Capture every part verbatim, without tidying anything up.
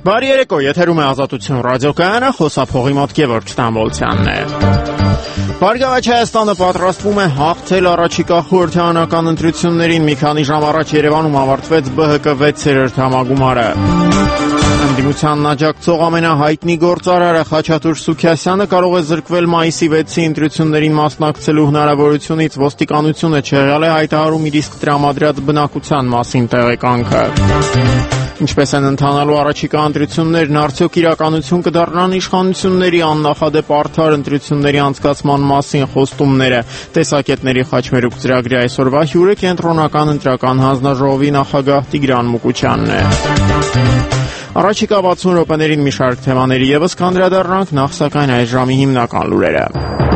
Բարի երեկո, եթերում է Ազատություն ռադիոկայանը, խոսափողի մոտ Գևորգ Ստամբոլցյանն է։ Բարգավաճ Հայաստանը պատրաստվում է հաղթել առաջիկա խորհրդարանական ընտրություններին։ Մի քանի ժամ առաջ Երևանում ավարտվեց B H K վեցերորդ համագումարը։ Ընդդիմությանն աջակցող ամենահայտնի գործարարը Խաչատուր Սուքիասյանը կարող է զրկվել մայիսի վեցի ընտրություններին մասնակցելու հնարավորությունից։ Ոստիկանությունը չեղյալ է հայտարարում իր իսկ տրամադրած բնակության մասին տեղեկանքը։ Ինչպես են ընթանալու առաջիկա ընտրություններն, արդյոք իրականություն կդառնան իշխանությունների աննախադեպ արդար ընտրությունների անցկացման մասին խոստումները։ Տեսակետների խաչմերուկ ծրագրի այսօրվա հյուրը կենտրոնական ընտրական հանձնաժողովի նախագահ Տիգրան Մուկուչյանն է։ Առաջիկա վաթսուն րոպեներին մի շարք թեմաների ևս կանդրադառնանք, նախ սակայն այս ժամի հիմնական լուրերը։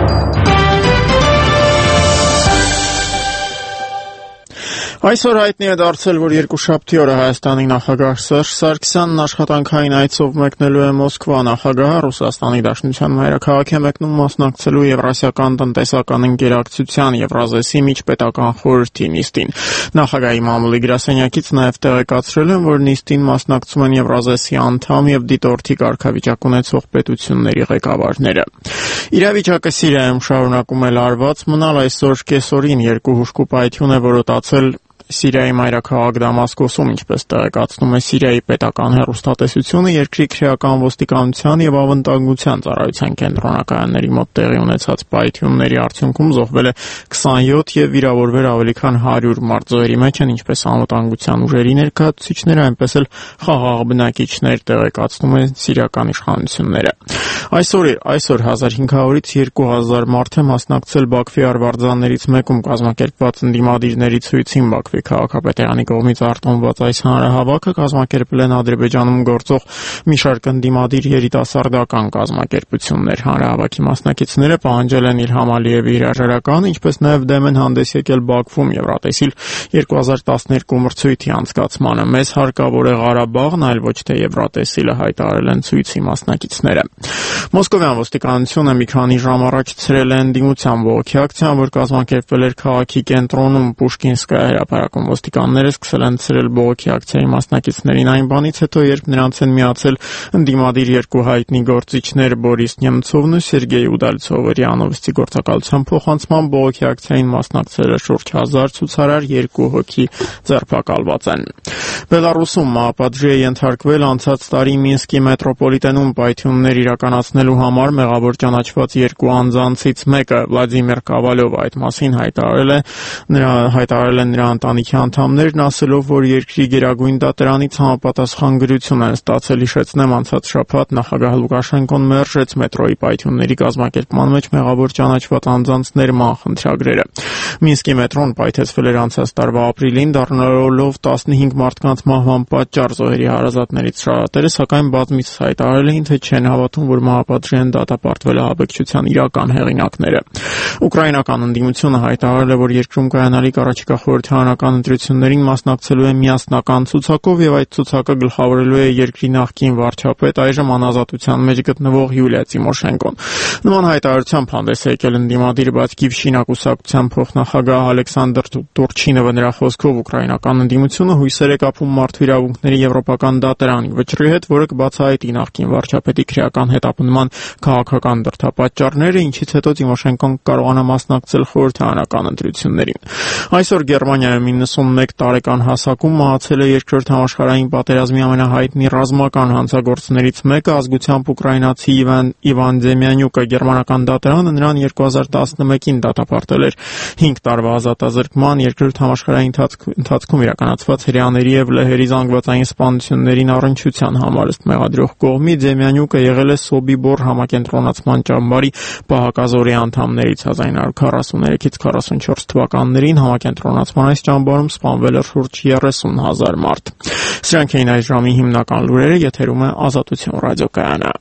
Այսօր հայտնի է դարձել, որ երկուշաբթի օրը Հայաստանի նախագահ Սերժ Սարգսյանն աշխատանքային այցով մեկնելու է Մոսկվա։ Նախագահը Ռուսաստանի Դաշնության մայրաքաղաք է մեկնում մասնակցելու Եվրասիական տնտեսական ընկերակցության Եվրազեսի միջպետական խորհրդի նիստին։ Նախագահի մամուլի գրասենյակից նաև տեղեկացրել են, որ նիստին մասնակցում են Եվրազեսի անդամ եւ դիտորդի կարգավիճակ ունեցող պետությունների ղեկավարները։ Իրավիճակը Սիրիայում շարունակում է լարված մնալ։ Այսօր կեսօրին երկու հուժկու պայթյուն է որոտացել Սիրիայի մայրաքաղաք Դամասկոսում, ինչպես տեղեկացնում է Սիրիայի պետական հեռուստատեսությունը, երկրի քրեական ոստիկանության եւ ավանդագության ծառայության կենտրոնակայանների մոտ տեղի ունեցած պայթյունների արդյունքում զոհվել է քսանյոթ եւ վիրավորվել ավելի քան հարյուր մարդ։ Զոհերի մեջ են ինչպես անվտանգության ուժերի ներկայացուցիչները, այնպես էլ խաղաղ բնակիչներ, տեղեկացնում են սիրիական իշխանությունները։ Այսօր այսօր հազար հինգ հարյուրից երկու հազար մարդ է մասնակցել Բաքվի արվարձաններից մեկում կազմակերպված ընդդիմադիրների ցույցին։ Բաքվի քաղաքապետարանի կողմից արտոնված այս հանրահավաքը կազմակերպել են Ադրբեջանում գործող մի շարք ընդդիմադիր երիտասարդական կազմակերպություններ։ Հանրահավաքի մասնակիցները պահանջել են Իլհամ Ալիևի հրաժարականը, ինչպես նաև դեմ են հանդես եկել Բաքվում Եվրատեսիլ երկու հազար տասներկու մրցույթի անցկացմանը։ Մեզ հարկավոր է Ղարաբաղն, այլ ոչ թե Եվրատեսիլը, հայտարարել են ցույցի մասնակիցները։ Մոսկովյան ոստիկանությունը մի քանի ժամ առաջ ցրել է ընդդիմության բողոքի ակցիան, որ կազմակերպվել էր քաղաքի կենտրոնում Պուշկինսկայա հրապարակում։ Ոստիկանները սկսել են ցրել բողոքի ակցիայի մասնակիցներին այն բանից հետո, երբ նրանց են միացել ընդդիմադիր երկու հայտնի գործիչներ Բորիս Նեմցովն ու Սերգեյ Ուդալցովը։ Ռիանովսի գործակալության փոխանցման բողոքի ակցիային մասնակցել է շուրջ հազար ցուցարար, երկու հոգի ձերբակալված են։ Բելարուսում մահապատժի է ենթարկվել անցած տարի Մինսկի մետրոպոլիտենում պայթյուններ իրականացնելու համար մեղավոր ճանաչված երկու անձանցից մեկը Վլադիմիր Կավալովը այդ մասին հայտարարել է նրա հայտարարել են նրա ընտանիքի անդամներն, ասելով, որ երկրի գերագույն դատարանից համապատասխան գրություն են ստացել։ Հիշեցնեմ, անցած շաբաթ նախագահ Լուկաշենկոն մերժեց մետրոյի պայթյունների կազմակերպման մեջ մեղավոր ճանաչված անձանց ներման խնդրագրերը։ Մինսկի մետրոն պայթեցվել էր անցած տարվա ապրիլին, դառնալով տասնհինգ մարդկանց մահվան պատճառ։ Զոհերի հարազատներից շատերը, սակայն բազմիցս հայտարարել էին, թե չեն հավատում, որ մահապատժի են դատապարտվել ահաբեկչության իրական հեղինակները։ Ուկրաինական ընդդիմությունը հայտարարել է, որ երկրում կայանալիք առաջիկա խորհրդարանական ընտրություններին մասնակցելու է միասնական ցուցակով եւ այդ ցուցակը գլխավորելու է երկրի նախկին վարչապետ, այժմ անազատության մեջ գտնվող Յուլիա Տիմոշենկոն։ Նման հայտարարությամբ հանդես է եկել ընդդիմադիր Բատկիվշինա կուսակցության փոխնախագահ Ալեքսանդր Տուրչինովը։ Նրա խոսքով ուկրաինական ընդդիմությունը հույսեր է կապում մարդու իրավունքների եվրոպական դատարանի վճռի հետ, որը կբացահայտի նախկին վարչապետի քրեական հետապնդման քաղաքական դրդապատճառները, ինչից հետո Տիմոշենկոն կարողանա մասնակցել խորհրդարանական ընտրություններին։ Այսօր Գերմանիայում իննսունմեկ տարեկան հասակում մահացել է երկրորդ համաշխարհային պատերազմի ամենահայտնի ռազմական հանցագործներից մեկը, ազգությամբ ուկրաինացի Իվան Իվան Դեմյանյուկը։ Գերմանական դատարանը նրան երկու հազար տասնմեկին դատապարտել էր հինգ տարվա ազատազրկման, երկրորդ համաշխարհային ընթացքում իրականացված հրեաների եւ լեհերի զանգվածային սպանություններին առնչության համար։ Ըստ մեղադրող կողմի Դեմյանյուկը եղել է Սոբիբոր համակենտրոնացման ճամբարի պահակազորի անդամներից։ հազար ինը հարյուր քառասուններեքից քառասունչորս թվականներին համակենտրոնացման այս ճամբարում սպանվել է շուրջ երեսուն հազար մարդ։ Սրանք էին այս ժամի հիմնական լուրերը, եթերում է Ազատություն ռադիոկայանը։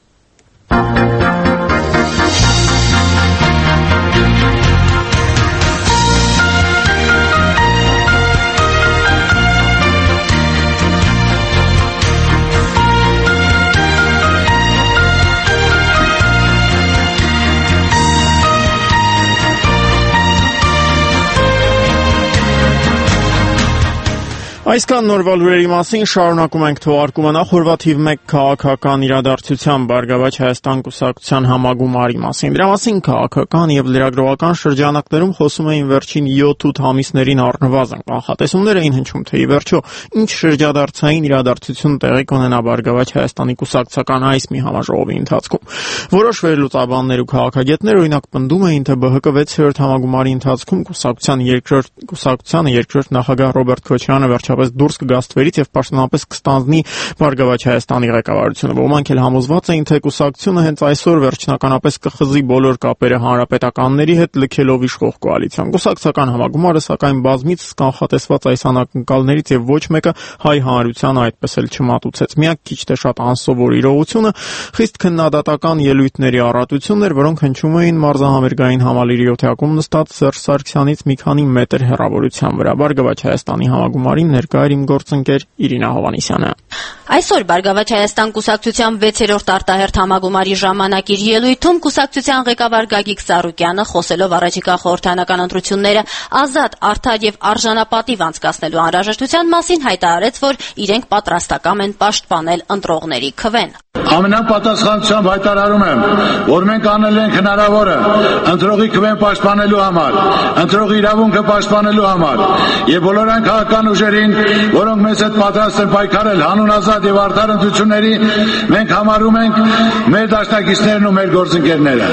Այսքան նորվալ հյուրերի մասին շարունակում ենք թողարկումը նախորվաթիվ մեկ քաղաքական իրադարձության Բարգավաճ Հայաստան կուսակցության համագումարի մասին։ Դրա մասին քաղաքական եւ լրագրողական շրջանակներում խոսում էին վերջին յոթ-ութ ամիսներին առնվազն։ Կանխատեսումներ էին հնչում, թե ի վերջո ինչ շրջադարձային իրադարձություն տեղի կունենա Բարգավաճ Հայաստանի կուսակցական այս մի համաժողովի ընթացքում։ Որոշ վերլուծաբաններ ու քաղաքագետներ օրինակ պնդում էին, թե ԲՀԿ վեցերորդ համագումարի ընթացքում կուսակցության երկրորդ կուսակցությանը երկրորդ նախագահ Ռոբերտ Քոչարյանը վերջապես դուրս կգա ստվերից եւ պաշտոնապես կստանձնի Բարգավաճ Հայաստանի ղեկավարությունը։ Ոմանք էլ համոզված էին, թե կուսակցությունը հենց այսօր վերջնականապես կխզի բոլոր կապերը հանրապետականների հետ, լքելով իշխող կոալիցիան։ Կուսակցական համագումարը սակայն բազմիցս կանխատեսված այս անակնկալներից եւ ոչ մեկը հայ հանրությանը այդպես էլ չմատուցեց։ Միակ քիչ թե շատ անսովոր իրողությունը խիստ քննադատական ելույթների առատությունն էր, որոնք հնչում էին մարզահամերգային համալիրի յոթերկում նստած Սերժ Սարգսյանից մի քանի մետր հեռավորության վրա։ Բարգավաճ Հայաստանի համագումարին ներկա էր իմ գործընկեր Իրինա Հովհաննիսյանը։ Այսօր Բարգավաճ Հայաստան կուսակցության վեցերորդ արտահերթ համագումարի ժամանակ իր ելույթում կուսակցության ղեկավար Գագիկ Ծառուկյանը, խոսելով առաջիկա խորհրդարանական ընտրությունները ազատ, արդար եւ արժանապատիվ անցկացնելու անհրաժեշտության մասին, հայտարարեց, որ իրենք պատրաստակամ են պաշտպանել ընտրողների քվեն։ Ամենապատասխանությամբ հայտարարում եմ, որ մենք անել ենք հնարավորը ընտրողի քվեն պաշտպանելու համար, ընտրողի իրավունքը պաշտպանելու համար եւ բոլոր այն քաղաքական ուժերին, որոնք մեզ հետ պատրաստ են պայքարել հանուն ազատ եւ արդար ընտրությունների, մենք համարում ենք մեր դաշնակիցներն ու մեր գործընկերները։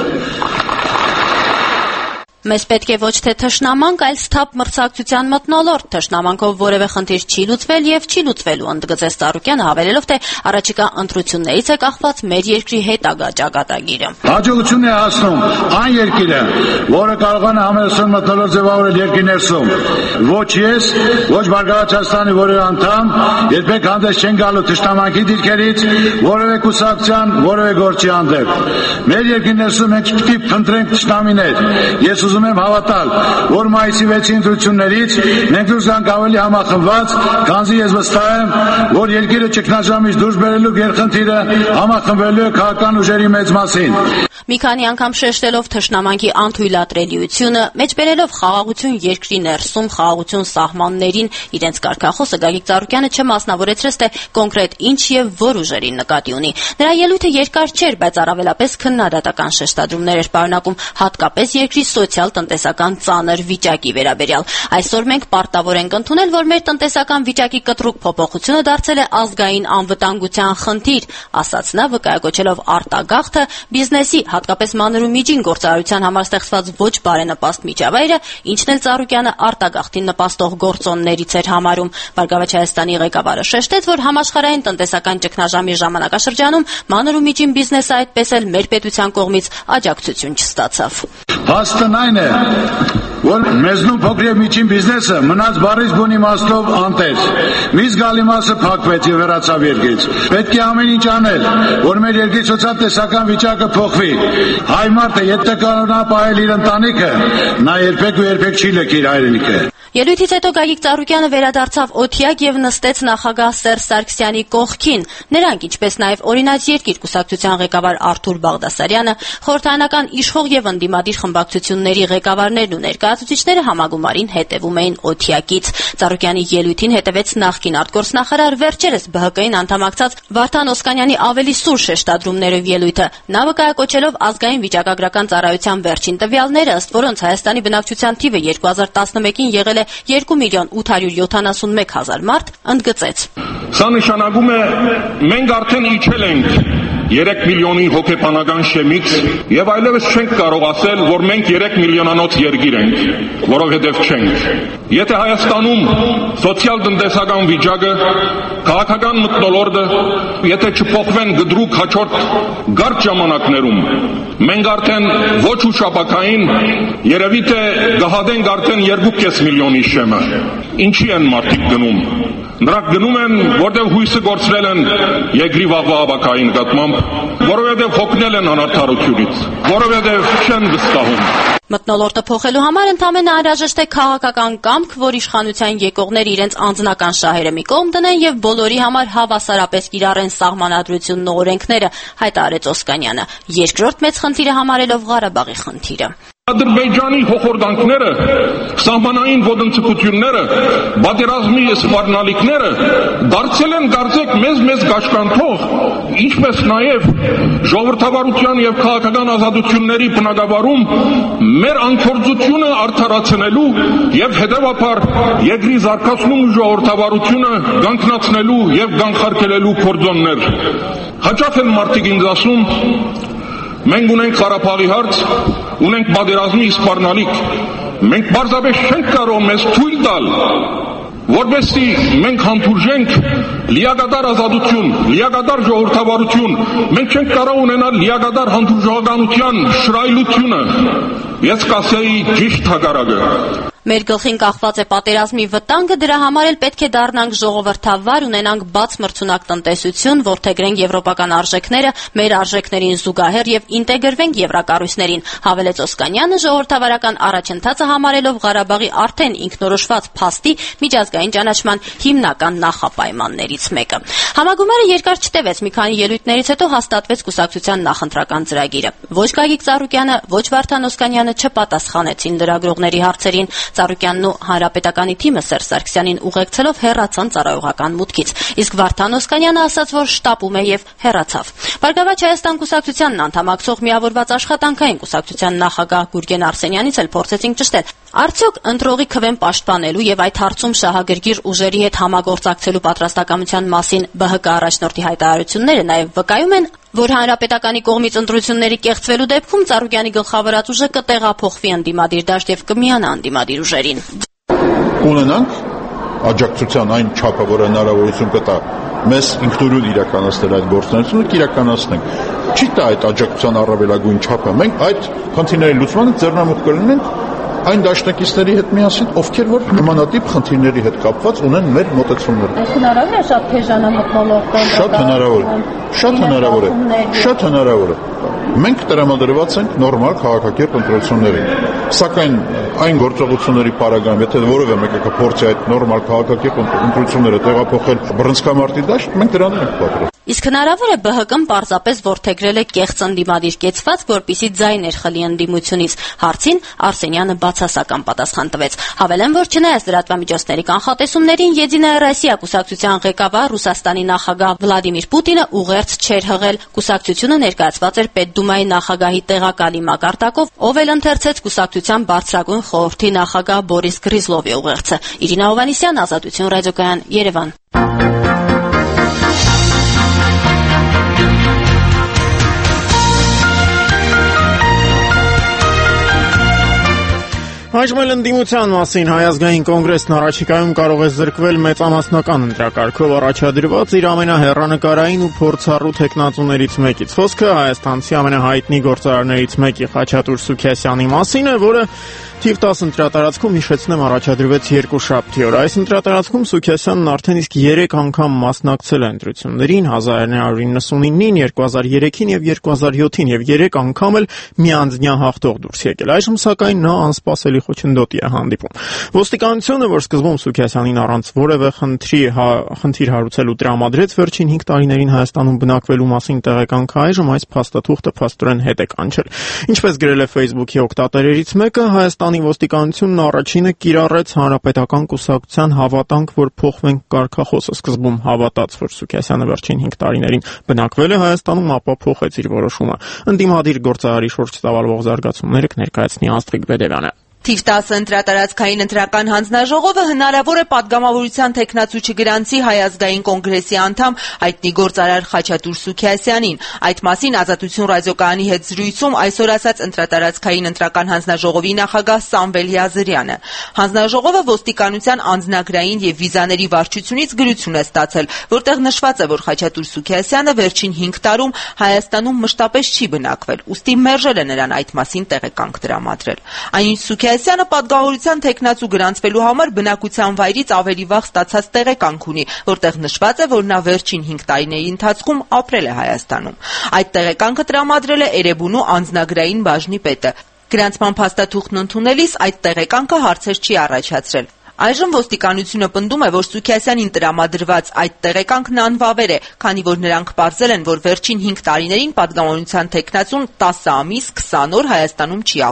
Մեզ պետք է ոչ թե թշնամանք, այլ սթափ մրցակցության մթնոլորտ։ Թշնամանքով որևէ խնդիր չի լուծվել եւ չի լուծվելու, ընդգծեց Ծառուկյանը, հավելելով, թե առաջիկա ընտրություններից է կախված մեր երկրի հետագա ճակատագիրը։ Հաջողություն է հասնում այն երկիրը, որը կարողանա համերաշխիք մթնոլորտ ձևավորել երկրի ներսում։ Ոչ ես, ոչ Բարգավաճ Հայաստանի որևէ անդամ երբեք հանդես չեն գալու թշնամանքի դիրքերից, որևէ կուսակցության, որևէ գործի հանդեպ։ Մեր երկրի ներսում մենք չպետք է փնտրենք թշնամիներ։ Ես ուզում եմ հավատալ, որ մայիսի վեցի ընտրություններից մենք դուրս գանք ավելի համախմբված, քանզի ես վստահ եմ, որ երկիրը ճգնաժամից դուրս բերելու գերխնդիրը համախմբելու է քաղաքական ուժերի մեծ մասին։ Մի քանի անգամ շեշտելով թշնամանքի անթույլատրելիությունը, մեջբերելով խաղաղություն երկրի ներսում, խաղաղություն սահմաններին, իրենց կարգախոսը Գագիկ Ծառուկյանը չմասնավորեցրեց, թե կոնկրետ ինչ եւ որ ուժերին նկատի ունի։ Նրա ելույթը երկար չէր, բայց առավելապես քննադատական շեշտադրումներ էր պարունակում, հատկապես երկրի սոցիալ-տնտեսական ծանր վիճակի վերաբերյալ։ Այսօր մենք պարտավոր ենք ընդունել, որ մեր տնտեսական վիճակի կտրուկ փոփոխությունը դարձել է ազգային անվտանգության խնդիր, ասաց նա, վկայակոչելով արտագաղթը բիզնեսի, հատկապես մանր ու միջին գործարարության համար ստեղծված ոչ բարենպաստ միջավայրը, ինչն էլ Ծառուկյանը արտագաղթին նպաստող գործոններից էր համարում։ Բարգավաճ Հայաստանի ղեկավարը շեշտեց, որ համաշխարհային տնտեսական ճգնաժամի ժամանակաշրջանում մանր ու միջին բիզնեսը այդպես էլ մեր պետության կողմից աջակցություն չստացավ։ Փաստն այն է, որ մեզնում փոքր եւ միջին բիզնեսը մնաց բարից բուն իմաստով անտեր։ Մի զգալի մասը փակվեց եւ հեռացավ երկրից։ Պետք է ամեն ինչ անել, որ մեր երկրի սոցիալ-տնտեսական վիճակը փոխվի։ Հայ մարդը եթե կարողանա պահել իր ընտանիքը, նա երբեք ու երբեք չի լքի իր հայրենիքը։ Ելույթից հետո Գագիկ Ծառուկյանը վերադարձավ օթյակ եւ նստեց նախագահ Սերժ Սարգսյանի կողքին։ Նրանք, ինչպես նաեւ Օրինաց երկիր կուսակցության ղեկավար Արթուր Բաղդասարյանը, խորհրդարանական իշխող եւ ընդդիմադիր խմբակցությունների ղեկավարներն ու ներկայացուցիչները համագումարին հետևում էին օթյակից։ Ծառուկյանի ելույթին հետևեց նախկին արտգործնախարար, վերջերս ԲՀԿ-ին անդամակցած Վարդան Օսկանյանի ավելի սուր շեշտադրումներով ելույթը։ Նա վկայակոչելով ազգային վիճակագրական ծառայության վերջին տվյալները, ըստ որոնց Հայաստանի բնակչության թիվը երկու հազար տասնմեկին եղել է երկու միլիոն ութ հարյուր յոթանասունմեկ հազար մարդ, ընդգծեց. Սա նշանակում է մենք արդեն իջել ենք երեք միլիոնի հոգեբանական շեմից եւ այլևս չենք կարող ասել, որ մենք երեք միլիոնանոց երկիր ենք, որովհետեւ չենք։ Եթե Հայաստանում սոցիալ-տնտեսական վիճակը, քաղաքական մթնոլորտը, եթե չփոխվեն գդրուկ հաջորդ գարտ ժամանակներում, մենք արդեն ոչ ուշապակային երևի թե գահադենք արդեն երկու կես միլիոնի շեմը։ Ինչի են մարդիկ գնում։ Նրանք գնում են, որտեղ հույսը գործրել են երկրի վաղվա ապակային նկատմամբ, որովհետև հոգնել են անարդարությունից, որովհետև չեն վստահում։ Մթնոլորտը փոխելու համար ընդամենը անհրաժեշտ է քաղաքական կամք, որ իշխանության եկողները իրենց անձնական շահերը մի կողմ դնեն եւ բոլորի համար հավասարապես կիրառեն սահմանադրությունն ու օրենքները, հայտարարեց Օսկանյանը, երկրորդ մեծ խնդիրը համարելով Ղարաբաղի խնդիրը։ Ադրբեջանի հոխորտանքները, սահմանային ոտնձգությունները, պատերազմի սպառնալիքները դարձել են կարծեք մեզ-մեզ գաշկանթող, ինչպես նաև ժողովրդավարության եւ քաղաքական ազատությունների բնագավառում մեր անկորձությունը արդարացնելու եւ հետեւաբար երկրի զարգացնում ու ժողովրդավարությունը գանքնացնելու եւ գանխարկելու փորձոններ։ Հաճախ են մարդիկ ինձ ասում, մենք ունենք Ղարաբաղի հարց, ունենք պատերազմի սպառնալիք, մենք պարզապես չենք կարող մեզ թույլ տալ, որովհետեւ մենք հանդուրժենք լիակատար ազատություն, լիակատար ժողովրդավարություն, մենք չենք կարող ունենալ լիակատար հանդուրժողականության շռայլությունը, ես կասեի ճիշտ հակառակը։ Մեր գլխին կախված է պատերազմի վտանգը, դրա համար էլ պետք է դառնանք ժողովրդավար, ունենանք բաց մրցունակ տնտեսություն, որդեգրենք եվրոպական արժեքները, մեր արժեքներին զուգահեռ եւ ինտեգրվենք եվրակառույցներին, հավելեց Օսկանյանը, ժողովրդավարական առաջընթացը համարելով Ղարաբաղի արդեն ինքնորոշված փաստի միջազգային ճանաչման հիմնական նախապայմաններից մեկը։ Համագումարը երկար չտևեց, մի քանի ելույթներից հետո հաստատվեց կուսակցության նախընտրական ծրագիրը։ Ոչ Գագիկ Ծառուկյանը, ոչ Վարդան Օսկանյանը չպատասխանեցին լրագրողների հարցերին։ Ծառուկյանն ու Հանրապետականի թիմը Սերժ Սարգսյանին ուղեկցելով հեռացան ծառայողական մուտքից, իսկ Վարդան Օսկանյանը ասաց, որ շտապում է եւ հեռացավ։ Բարգավաճ Հայաստան կուսակցությանն անդամակցող միավորված աշխատանքային կուսակցության նախագահ Գուրգեն Արսենյանից էլ փորձեցինք ճշտել, արդյոք ընտրողի քվեն պաշտպանելու եւ այդ հարցում շահագրգիռ ուժերի հետ համագործակցելու պատրաստակամության մասին Բ Հ Կ առաջնորդի հայտարարությունները նաեւ վկայում են, որ Հանրապետականի կողմից ընտրությունների կեղծվելու դեպքում Ծառուկյանի գլխավորած ուժը կտեղափոխվի ընդդիմադիր դաշտ եւ կմիանա ընդդիմադիր ուժերին։ Ունենանք աջակցության այն չափը, որ հնարավորություն կտա մեզ ինքնուրույն իրականացնել այդ գործունեությունը, կիրականացնենք։ Չի տա այդ աջակցության առավելագույն չափը։ Մենք այդ խնդիրների լուծմանը ձեռնամուխ կլինենք այն դաշնակիցների հետ միասին, ովքեր որ նմանատիպ խնդիրների հետ կապված ունեն մեր մոտեցումները։ Այս հնարավոր է շատ թեժանամտնոլորտ կոնտրակտ։ Շատ հնարավոր է։ Շատ հնարավոր է։ Շատ հնարավոր է։ Մենք տրամադրված ենք նորմալ քաղաքակիրթ ընտրություններին։ Սակայն այն գործողությունների պարագայում, եթե որևէ մեկը կփորձի այդ նորմալ քաղաքակիրթ ընտրությունները տեղափոխել բռնցքամարտի դաշտ, մենք դրան ենք պատրաստ։ Իսկ հնարավոր է Բ Հ Կ-ն պարզապես ворթեգրել է կեղծ ընդդիմադիր կեցվածք, որպիսի ձայներ խլի ընդդիմությունից։ Հարցին Արսենյանը բացասական պատասխան տվեց։ Հավելեմ, որ չնայած լրատվամիջոցների կանխատեսումներին, Եդինայա Ռոսիա կուսակցության ղեկավար Ռուսաստանի նախագահ Վլադիմիր Պուտինը ուղերձ չէր հղել։ Կուսակցությունը ներկայացված էր Պետդումայի նախագահի տեղակալի մակարդակով, ով էլ ընթերցեց կուսակցության բարձրագույն խորհրդի նախագահ Բորիս Գրիզլովի ուղերձը։ Իրինա Հովհաննիսյան, Ազատություն ռադիոկայան, Երևան։ Այժմ էլ ընդդիմության մասին Հայազգային կոնգրեսն առաջիկայում կարող է զրկվել մեծամասնական ընտրակարգով առաջադրված իր ամենահեռանկարային ու փորձառու թեկնածուներից մեկից։ Խոսքը հայաստանցի ամենահայտնի գործարարներից մեկի Խաչատուր Սուքիասյանի մասին է, որը թիվ տասը ընտրատարածքում հիշեցնեմ առաջադրվեց երկուշաբթի օր։ Այս ընտրատարածքում Սուքիասյանն արդեն իսկ երեք անգամ մասնակցել է ընտրություններին՝ հազար նույնսուն իննին, երկու հազար երեքին եւ երկու հազար յոթին եւ երեք անգամ էլ միանձնյա հաղթող դուրս եկել։ Այժմ սակայն նա անսպասելի խոչընդոտի է հանդիպում։ Ոստիկանությունը, որ սկզբում Սուքիասյանին առանց որևէ խնդրի խնդիր հարուցելու տրամադրեց վերջին հինգ տարիներին Հայաստանում բնակվելու մասին տեղեկանքը, այժմ այս փաստաթուղթը փաստորեն հետ է կանչել։ Ինչպես գրել է Facebook-ի օգտատերերից մեկը, Հայաստանի ոստիկանությունն առաջինը կիրառեց Հանրապետական կուսակցության հավատանք, որ փոխվենք կարգախոսը։ Սկզբում հավատաց, որ Սուքիասյանը վերջին հինգ տարիներին բնակվել է Հայաստանում, ապա փոխեց իր որոշումը։ Ընդդիմադիր գործարարի շուրջ ծավալվող զարգացումները կներկայացնի Աստղիկ Բեդևյանը։ Թիվ տասը ընտրատարածքային ընտրական հանձնաժողովը հնարավոր է պատգամավորության թեկնածու չգրանցի Հայազգային կոնգրեսի անդամ հայտնի գործարար Խաչատուր Սուքիասյանին։ Այդ մասին Ազատություն ռադիոկայանի հետ զրույցում այսօր ասաց ընտրատարածքային ընտրական հանձնաժողովի նախագահ Սամվել Յազարյանը։ Հանձնաժողովը ոստիկանության անձնագրային եւ վիզաների վարչությունից գրություն է ստացել, որտեղ նշված է, որ Խաչատուր Սուքիասյանը վերջին հինգ տարում Հայաստանում մշտապես չի բնակվել, ուստի մերժել է նրան այդ մասին տեղեկանք տրամադրել։ Այնինչ Սուքիասյանը պատգամավորության թեկնածու գրանցվելու համար բնակության վայրից ավելի վաղ ստացած տեղեկանք ունի, որտեղ նշված է, որ նա վերջին հինգ տարիների ընթացքում ապրել է Հայաստանում։ Այդ տեղեկանքը տրամադրել է Էրեբունու անձնագրային բաժնի պետը։ Գրանցման փաստաթուղթն ընդունելիս այդ տեղեկանքը հարցեր չի առաջացրել։ Այժմ ոստիկանությունը պնդում է, որ Սուքիասյանին տրամադրված այդ տեղեկանքն անվավեր է, քանի որ նրանք պարզել են, որ վերջին հինգ տարիներին պատգամավորության թեկնածուն տասը ամիս քսան օր Հայաստանում չի ապրել։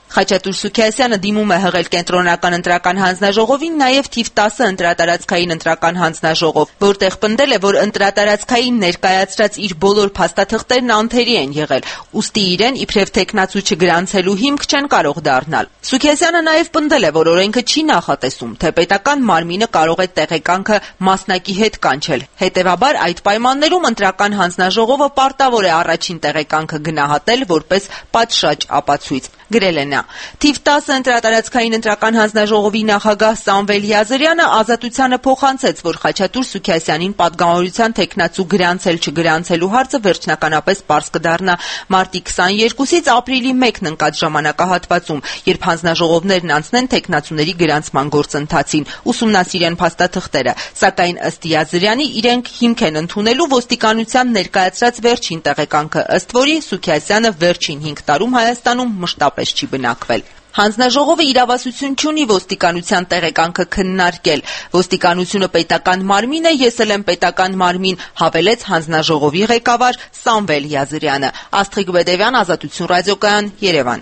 Խաչատուր Սուքիասյանը դիմում է հղել կենտրոնական ընտրական հանձնաժողովին նաև թիվ տասը ընտրատարածքային ընտրական հանձնաժողով, որտեղ պնդել է, որ ընտրատարածքային ներկայացրած իր բոլոր փաստաթղթերն անթերի են եղել, ուստի իրեն իբրև տեխնացու չգրանցելու հիմք չեն կարող դառնալ։ Սուքիասյանը նաև պնդել է, որ օրենքը չի նախատեսում, թե պետական մարմինը կարող է տեղեկանքը մասնակի հետ կանչել։ Հետևաբար այդ պայմաններում ընտրական հանձնաժողովը պարտավոր է առաջին տեղեկանքը գնահատել որպես պատշաճ ապացույց, գրել է նա։ Թիվ տասը ընտրատարածքային ընտրական հանձնաժողովի նախագահ Սամվել Յազարյանը Ազատությանը փոխանցեց, որ Խաչատուր Սուքիասյանին պատգամավորության տեխնացու գրանցել չգրանցելու հարցը վերջնականապես պարզ կդառնա մարտի քսաներկուսից ապրիլի մեկն ընկած ժամանակահատվածում, երբ հանձնաժողովներն անցնեն տեխնացուների գրանցման գործընթացին, ուսումնասիրեն փաստաթղթերը, սակայն ըստ Յազարյանի իրենք հիմք են ընդունելու ոստիկանության ներկայացրած վերջին տեղեկանքը, ըստ որի Սուքիասյանը վերջին հինգ տարում Հայաստանում մշտապես չի բնակվել։ Հանձնաժողովը իրավասություն չունի ոստիկանության տեղեկանքը քննարկել։ Ոստիկանությունը պետական մարմին է, ես էլ եմ պետական մարմին, հավելեց հանձնաժողովի ղեկավար Սամվել Յազարյանը։ Աստղիկ Բեդևյան, Ազատություն ռադիոկայան, Երևան։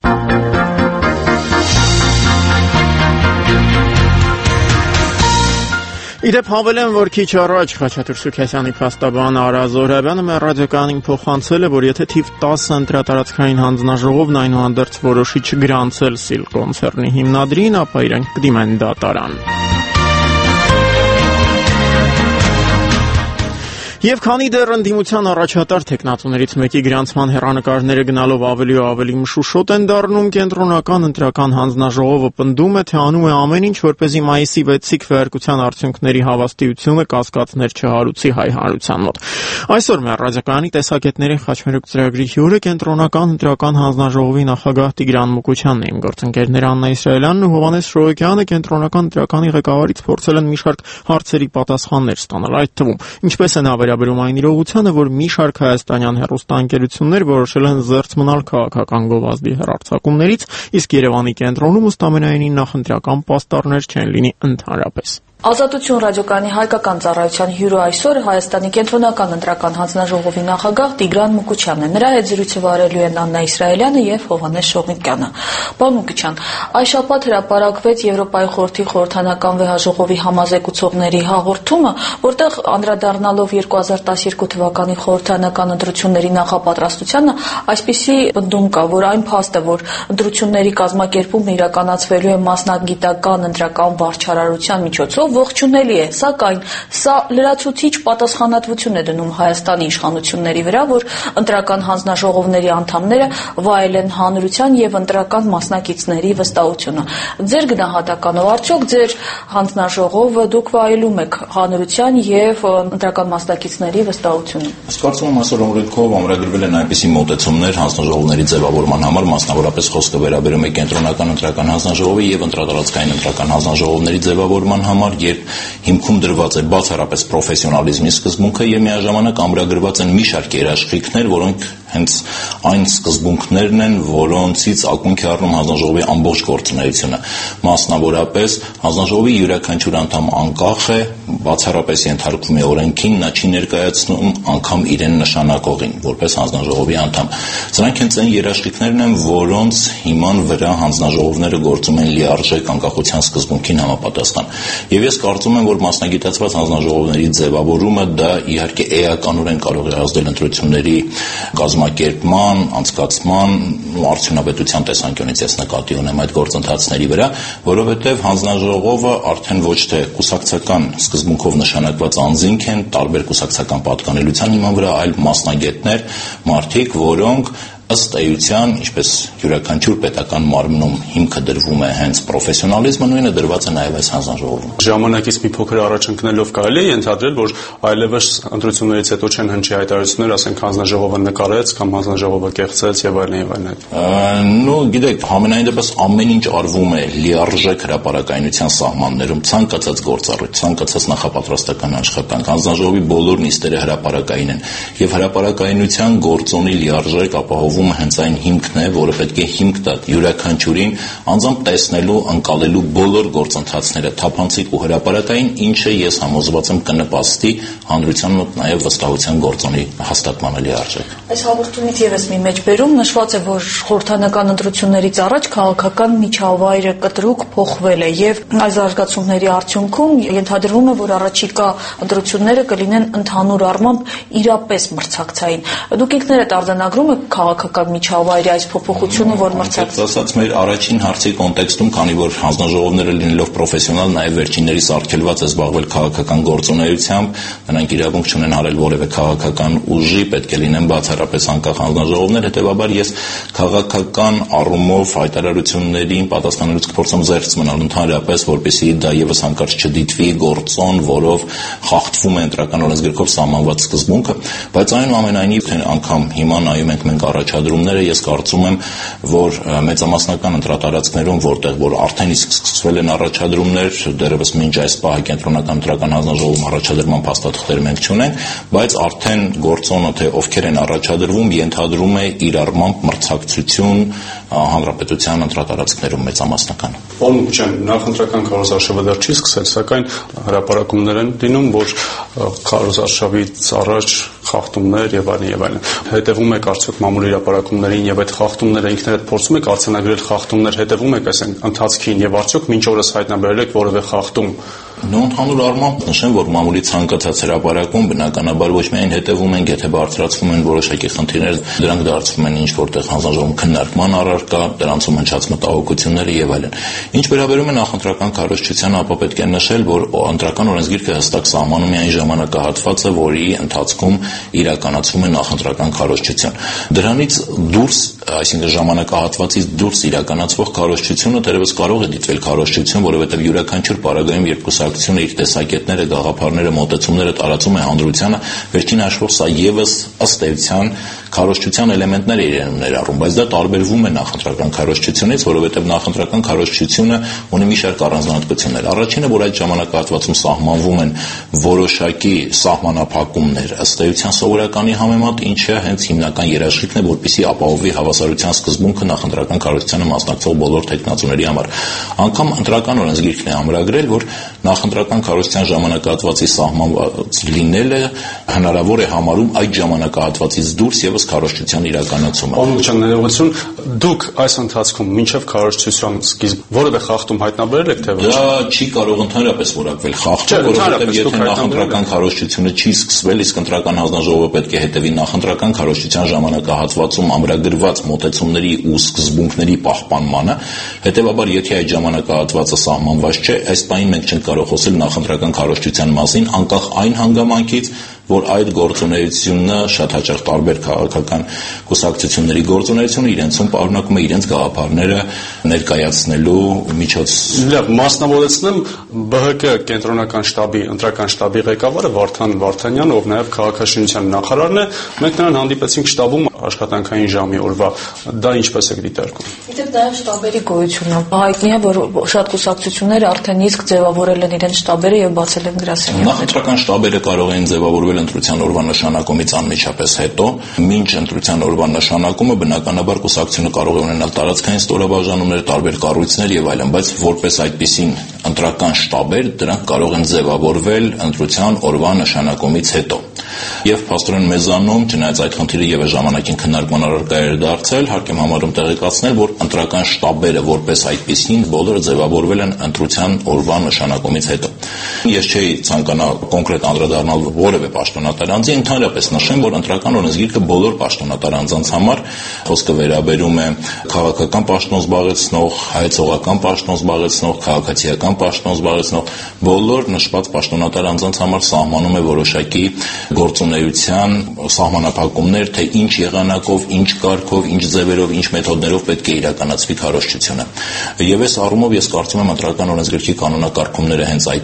Իդեպ հավելեմ, որ քիչ առաջ Խաչատուր Սուքիասյանի փաստաբան Արա Զոհրաբյանը մեր ռադիոկանին փոխանցել է, որ եթե թիվ տասը ընտրատարածքային հանձնաժողովն այնուհանդերձ որոշի չգրանցել Սիլ կոնցեռնի հիմնադրին, ապա իրենք կդիմեն դատարան։ Եվ քանի դեռ ընդդիմության առաջատար տեխնացուներից մեկի գրանցման հեռանկարները գնալով ավելի ու ավելի մշուշոտ են դառնում, կենտրոնական ընտրական հանձնաժողովը պնդում է, թե անում է ամեն ինչ, որպեսզի մայիսի վեցի քվեարկության արդյունքների հավաստիությունը կասկածներ չհարուցի հայ հանրության մոտ։ Այսօր մեր ռադիոկայանի տեսակետների խաչմերուկ ծրագրի հյուրը կենտրոնական ընտրական հանձնաժողովի նախագահ Տիգրան Մուկուչյանն է, իմ գործընկերներ Աննա Իսրայելյանն ու Հովհաննես Շոյակյանը կենտրոնական ընտրականի ղեկավարից փորձել են մի շարք հարցերի պատասխաններ ստանալ, այդ թվում ինչպես են վերաբերում այն իրողությանը, որ մի շարք հայաստանյան հեռուստաընկերություններ որոշել են զերծ մնալ քաղաքական գովազդի հեռարձակումներից, իսկ Երևանի կենտրոնում ըստ ամենայնին նախընտրական պաստառներ չեն լինի ընդհանրապես։ Ազատություն ռադիոկայանի հայկական ծառայության հյուրը այսօր Հայաստանի կենտրոնական ընտրական հանձնաժողովի նախագահ Տիգրան Մուկուչյանն է։ Նրա հետ զրույցը վարելու են Աննա Իսրայելյանը եւ Հովհաննես Շողիկյանը։ Պարոն Մուկուչյան, այս շաբաթ հրապարակվեց Եվրոպայի խորհրդի խորհրդանական վեհաժողովի համազեկուցողների հաղորդումը, որտեղ անդրադառնալով երկու հազար տասներկու թվականի խորհրդանական ընտրությունների նախապատրաստությանը, այսպիսի պնդում կա, որ այն փաստը, որ ընտրությունների կազմակերպումը իրականացվելու է մասնագիտական ընտրական վարչարարության միջոցով, ողջունելի է, սակայն սա լրացուցիչ պատասխանատվություն է դնում Հայաստանի իշխանությունների վրա, որ ընտրական հանձնաժողովների անդամները վայելեն հանրության եւ ընտրական մասնակիցների վստահությունը։ Ձեր գնահատականով արդյոք ձեր հանձնաժողովը դուք վայելում եք հանրության եւ ընտրական մասնակիցների վստահությունը։ Ըստ կարծում այսօր օրենքով ամրագրվել են այնպիսի մոտեցումներ հանձնաժողովների ձևավորման համար, մասնավորապես խոսքը վերաբերում է կենտրոնական ընտրական հանձնաժողովի եւ ընտրատարածքային ընտրական հանձնաժողովների ձևավորման համար, երբ հիմքում դրված է բացառապես պրոֆեսիոնալիզմի սկզբունքը եւ միաժամանակ ամրագրված են մի շարք երաշխիքներ, որոնք հենց այն սկզբունքներն են, որոնցից ակունք է առնում հանձնաժողովի ամբողջ գործունեությունը։ Մասնավորապես հանձնաժողովի յուրաքանչյուր անդամ անկախ է, բացառապես ենթարկվում է օրենքին, նա չի ներկայացնում անգամ իրեն նշանակողին, որպես հանձնաժողովի անդամ։ Սրանք հենց այն երաշխիքներն են, որոնց հիման վրա հանձնաժողովները գործում են լիարժեք անկախության սկզբունքին համապատասխան։ Եվ ես կարծում եմ, որ մասնագիտացված հանձնաժողովների ձևավորումը դա իհարկե էականորեն կարող է ազդել ընտրությունների կազմակերպման, անցկացման ու արդյունավետության տեսանկյունից ես նկատի ունեմ այդ գործընթացների վրա, որովհետև հանձնաժողովը արդեն ոչ թե կուսակցական սկզբունքով նշանակված անձինք են, տարբեր կուսակցական պատկանելիության հիման վրա, այլ մասնագետներ, մարդիկ, որոնք ըստ էության, ինչպես յուրաքանչյուր պետական մարմնում հիմքը դրվում է հենց պրոֆեսիոնալիզմը, նույնը դրված է նաև այս հանձնաժողովում։ Ժամանակից մի փոքր առաջ ընկնելով կարելի է ենթադրել, որ այլևս ընտրություններից հետո չեն հնչի հայտարարություններ, ասենք հանձնաժողովը նկարեց կամ հանձնաժողովը կեղծեց եւ այլն եւ այլն։ Նու գիտեք, համենայն դեպս ամեն ինչ արվում է լիարժեք հրապարակայնության սահմաններում, ցանկացած գործառույթ, ցանկացած նախապատրաստական աշխատանք, հանձնաժողովի բոլոր նիստերը հրապարակային են եւ հրապարակայնության գործոնի լիարժեք ապահովում սահմանվումը հենց այն հիմքն է, որը պետք է հիմք տա յուրաքանչյուրին անձամբ տեսնելու, ընկալելու բոլոր գործընթացները թափանցիկ ու հրապարակային, ինչը ես համոզված եմ կնպաստի հանրության մոտ նաև վստահության գործոնի հաստատմանը լիարժեք։ Այս հաղորդումից եւս մի մեջբերում նշված է, որ խորհրդանական ընտրություններից առաջ քաղաքական միջավայրը կտրուկ փոխվել է եւ այս զարգացումների արդյունքում ենթադրվում է, որ առաջիկա ընտրությունները կլինեն ընդհանուր առմամբ իրապես մրցակցային։ Դուք ինքներդ արձանագրում եք քաղաքական միջավայրի այս փոփոխությունը, որ մրցակցային։ Ասած մեր առաջին հարցի կոնտեքստում, քանի որ հանձնաժողովները լինելով պրոֆեսիոնալ, նաև վերջիններիս արգելված է զբաղվել քաղաքական գործունեությամբ, նրանք իրավունք չունեն հարել որևէ քաղաքական ուժի, պետք է լինեն բացառապես անկախ հանձնաժողովներ, հետեւաբար ես քաղաքական առումով հայտարարություններին պատասխանելուց կփորձեմ զերծ մնալ ընդհանրապես, որպեսզի դա եւս հանկարծ չդիտվի գործոն, որով խախտվում է ընտրական օրենսգրքով սահմանված սկզբունքը, բայց այնուամենայնիվ անգամ հիմա նայում ենք մենք առաջադրումները, ես կարծում եմ, որ մեծամասնական ընտրատարածքներում, որտեղ որ արդեն իսկ սկսվել են առաջադրումներ, դեռևս մինչ այս պահը կենտրոնական ընտրական հանձնաժողովում առաջադրման փաստաթղթեր մենք չունենք, բայց արդեն գործոնը թե ովքեր են առաջադրվում, ենթադրում է իր առմամբ մրցակցություն հանրապետության ընտրատարածքներում մեծամասնական։ Պարոն Մուկուչյան, նախընտրական քարոզարշավը դեռ չի սկսել, սակայն հրապարակումներ են լինում, որ քարոզարշավից առաջ խախտումներ եւ այլն եւ այլն։ Հետևում եք արդյոք մամուլի հրապարակումներին եւ այդ խախտումները ինքներդ փորձում եք արձանագրել խախտումներ, հետևում եք այս ընթացքին եւ արդյոք մինչ օրս հայտնաբերել եք որևէ խախտում։ Նո ընդհանուր առմամբ նշեմ, որ մամուլի ցանկացած հրապարակում բնականաբար ոչ միայն հետևում են, եթե բարձրացվում են որոշակի խնդիրներ, դրանք դարձվում են ինչ որտեղ հանձնաժողովում քննարկման առարկա, դրանցում հնչած մտահոգությունները եւ այլն։ Ինչ վերաբերում է նախընտրական քարոզչությանը, ապա պետք է նշել, որ ընտրական օրենսգիրքը հստակ սահմանում է այն ժամանակահատվածը, որի ընթացքում իրականացվում է նախընտրական քարոզչություն։ Դրանից դուրս, այսինքն ժամանակահատվածից դուրս իրականացվող քարոզչությունը դեռևս կարող է դիտվել քարոզչություն, որովհետեւ յուրաքանչյուր պարագայում երբ կուսակցությունը իր տեսակետները, գաղափարները, մոտեցումները տարածում է հանրությանը, վերջին հաշվով սա եւս ըստ էության քարոզչության էլեմենտներ է իրեն ներառում, բայց դա տարբերվում է նախընտրական քարոզչությունից, որովհետև նախընտրական քարոզչությունը ունի մի շարք առանձնահատկություններ։ Առաջինը, որ այդ ժամանակահատվածում սահմանվում են որոշակի սահմանափակումներ ըստ էության սովորականի համեմատ, ինչը հենց հիմնական երաշխիքն է, որպեսզի ապահովի հավասարության սկզբունքը նախընտրական քարոզչությանը մասնակցող բոլոր թեկնածուների համար։ Անկամ ընտրական օրենսգիրքն է ամրագրել, որ նախընտրական քարոզչության ժամանակահատվածի սահմանված լինելը հնարավոր է համարում այդ ժամանակահատվածից դուրս եւս քարոզչության իրականացումը։ Պարոն Մուկուչյան, ներողություն, դուք այս ընթացքում մինչև քարոզչության սկիզբ որևէ խախտում հայտնաբերել եք, թե ոչ։ Դա չի կարող ընդհանրապես որակվել խախտում, որովհետև եթե նախընտրական քարոզչությունը չի սկսվել, իսկ ընտրական հանձնաժողովը պետք է հետևի նախընտրական քարոզչության ժամանակահատվածում ամրագրված մոտեցումների ու սկզբունքների պահպանմանը, հետեւաբար եթե այդ ժամանակահատվածը սահմանված չէ, այս պահին մենք չենք կարող խոսել նախընտրական քարոզչության մասին, անկախ այն հանգամանքից, որ այդ գործունեությունը շատ հաճախ տարբեր քաղաքական կուսակցությունների գործունեությունը իրենցում պարունակում է իրենց գաղափարները ներկայացնելու միջոց։ Լավ, մասնավորեցնեմ, B H K կենտրոնական շտաբի, ընտրական շտաբի ղեկավարը Վարդան Վարդանյանը, ով նաև քաղաքաշինության նախարարն է, մենք նրան հանդիպեցինք շտաբում աշխատանքային ժամի օրվա, դա ինչպես եք դիտարկում։ Իդեպ նաև շտաբերի գոյությունը հայտնի է, որ շատ կուսակցություններ արդեն իսկ ձևավորել են իրենց շտաբերը եւ բացել են գրասենյակներ։ Նախընտրական շտաբերը կարող են ձևավորվել ընտրության օրվա նշանակումից անմիջապես հետո, մինչ ընտրության օրվա նշանակումը բնականաբար կուսակցությունը կարող է ունենալ տարածքային ստորաբաժանումներ, տարբեր կառույցներ եւ այլն, բայց որպես այդպիսին ընտրական շտաբեր դրանք կարող են ձևավորվել ընտրության օրվա նշանակումից հետո։ Եվ փաստորեն մեզանում, չնայած այդ խնդիրը եւս ժամանակին քննարկման առարկա էր դարձել, հարկ եմ համարում տեղեկացնել, որ ընտրական շտաբերը որպես այդպիսին բոլորը ձևավորվել են ընտրության օրվա նշանակումից հետո։ Ես չէի ցանկանա կոնկրետ անդրադառնալ որևէ պաշտոնատար անձի, ընդհանրապես նշեմ, որ ընտրական օրենսգիրքը բոլոր պաշտոնատար անձանց համար, խոսքը վերաբերում է քաղաքական պաշտոն զբաղեցնող, հայեցողական պաշտոն զբաղեցնող, քաղաքացիական պաշտոն զբաղեցնող, բոլոր նշված պաշտոնատար անձանց համար սահմանում է որոշակի գործունեության սահմանափակումներ, թե ինչ եղանակով, ինչ կարգով, ինչ ձևերով, ինչ մեթոդներով պետք է իրականացվի քարոզչությունը։ Եվ այս առումով ես կարծում եմ ընտրական օրենսգրքի կանոնակարգումները հենց այդպիսին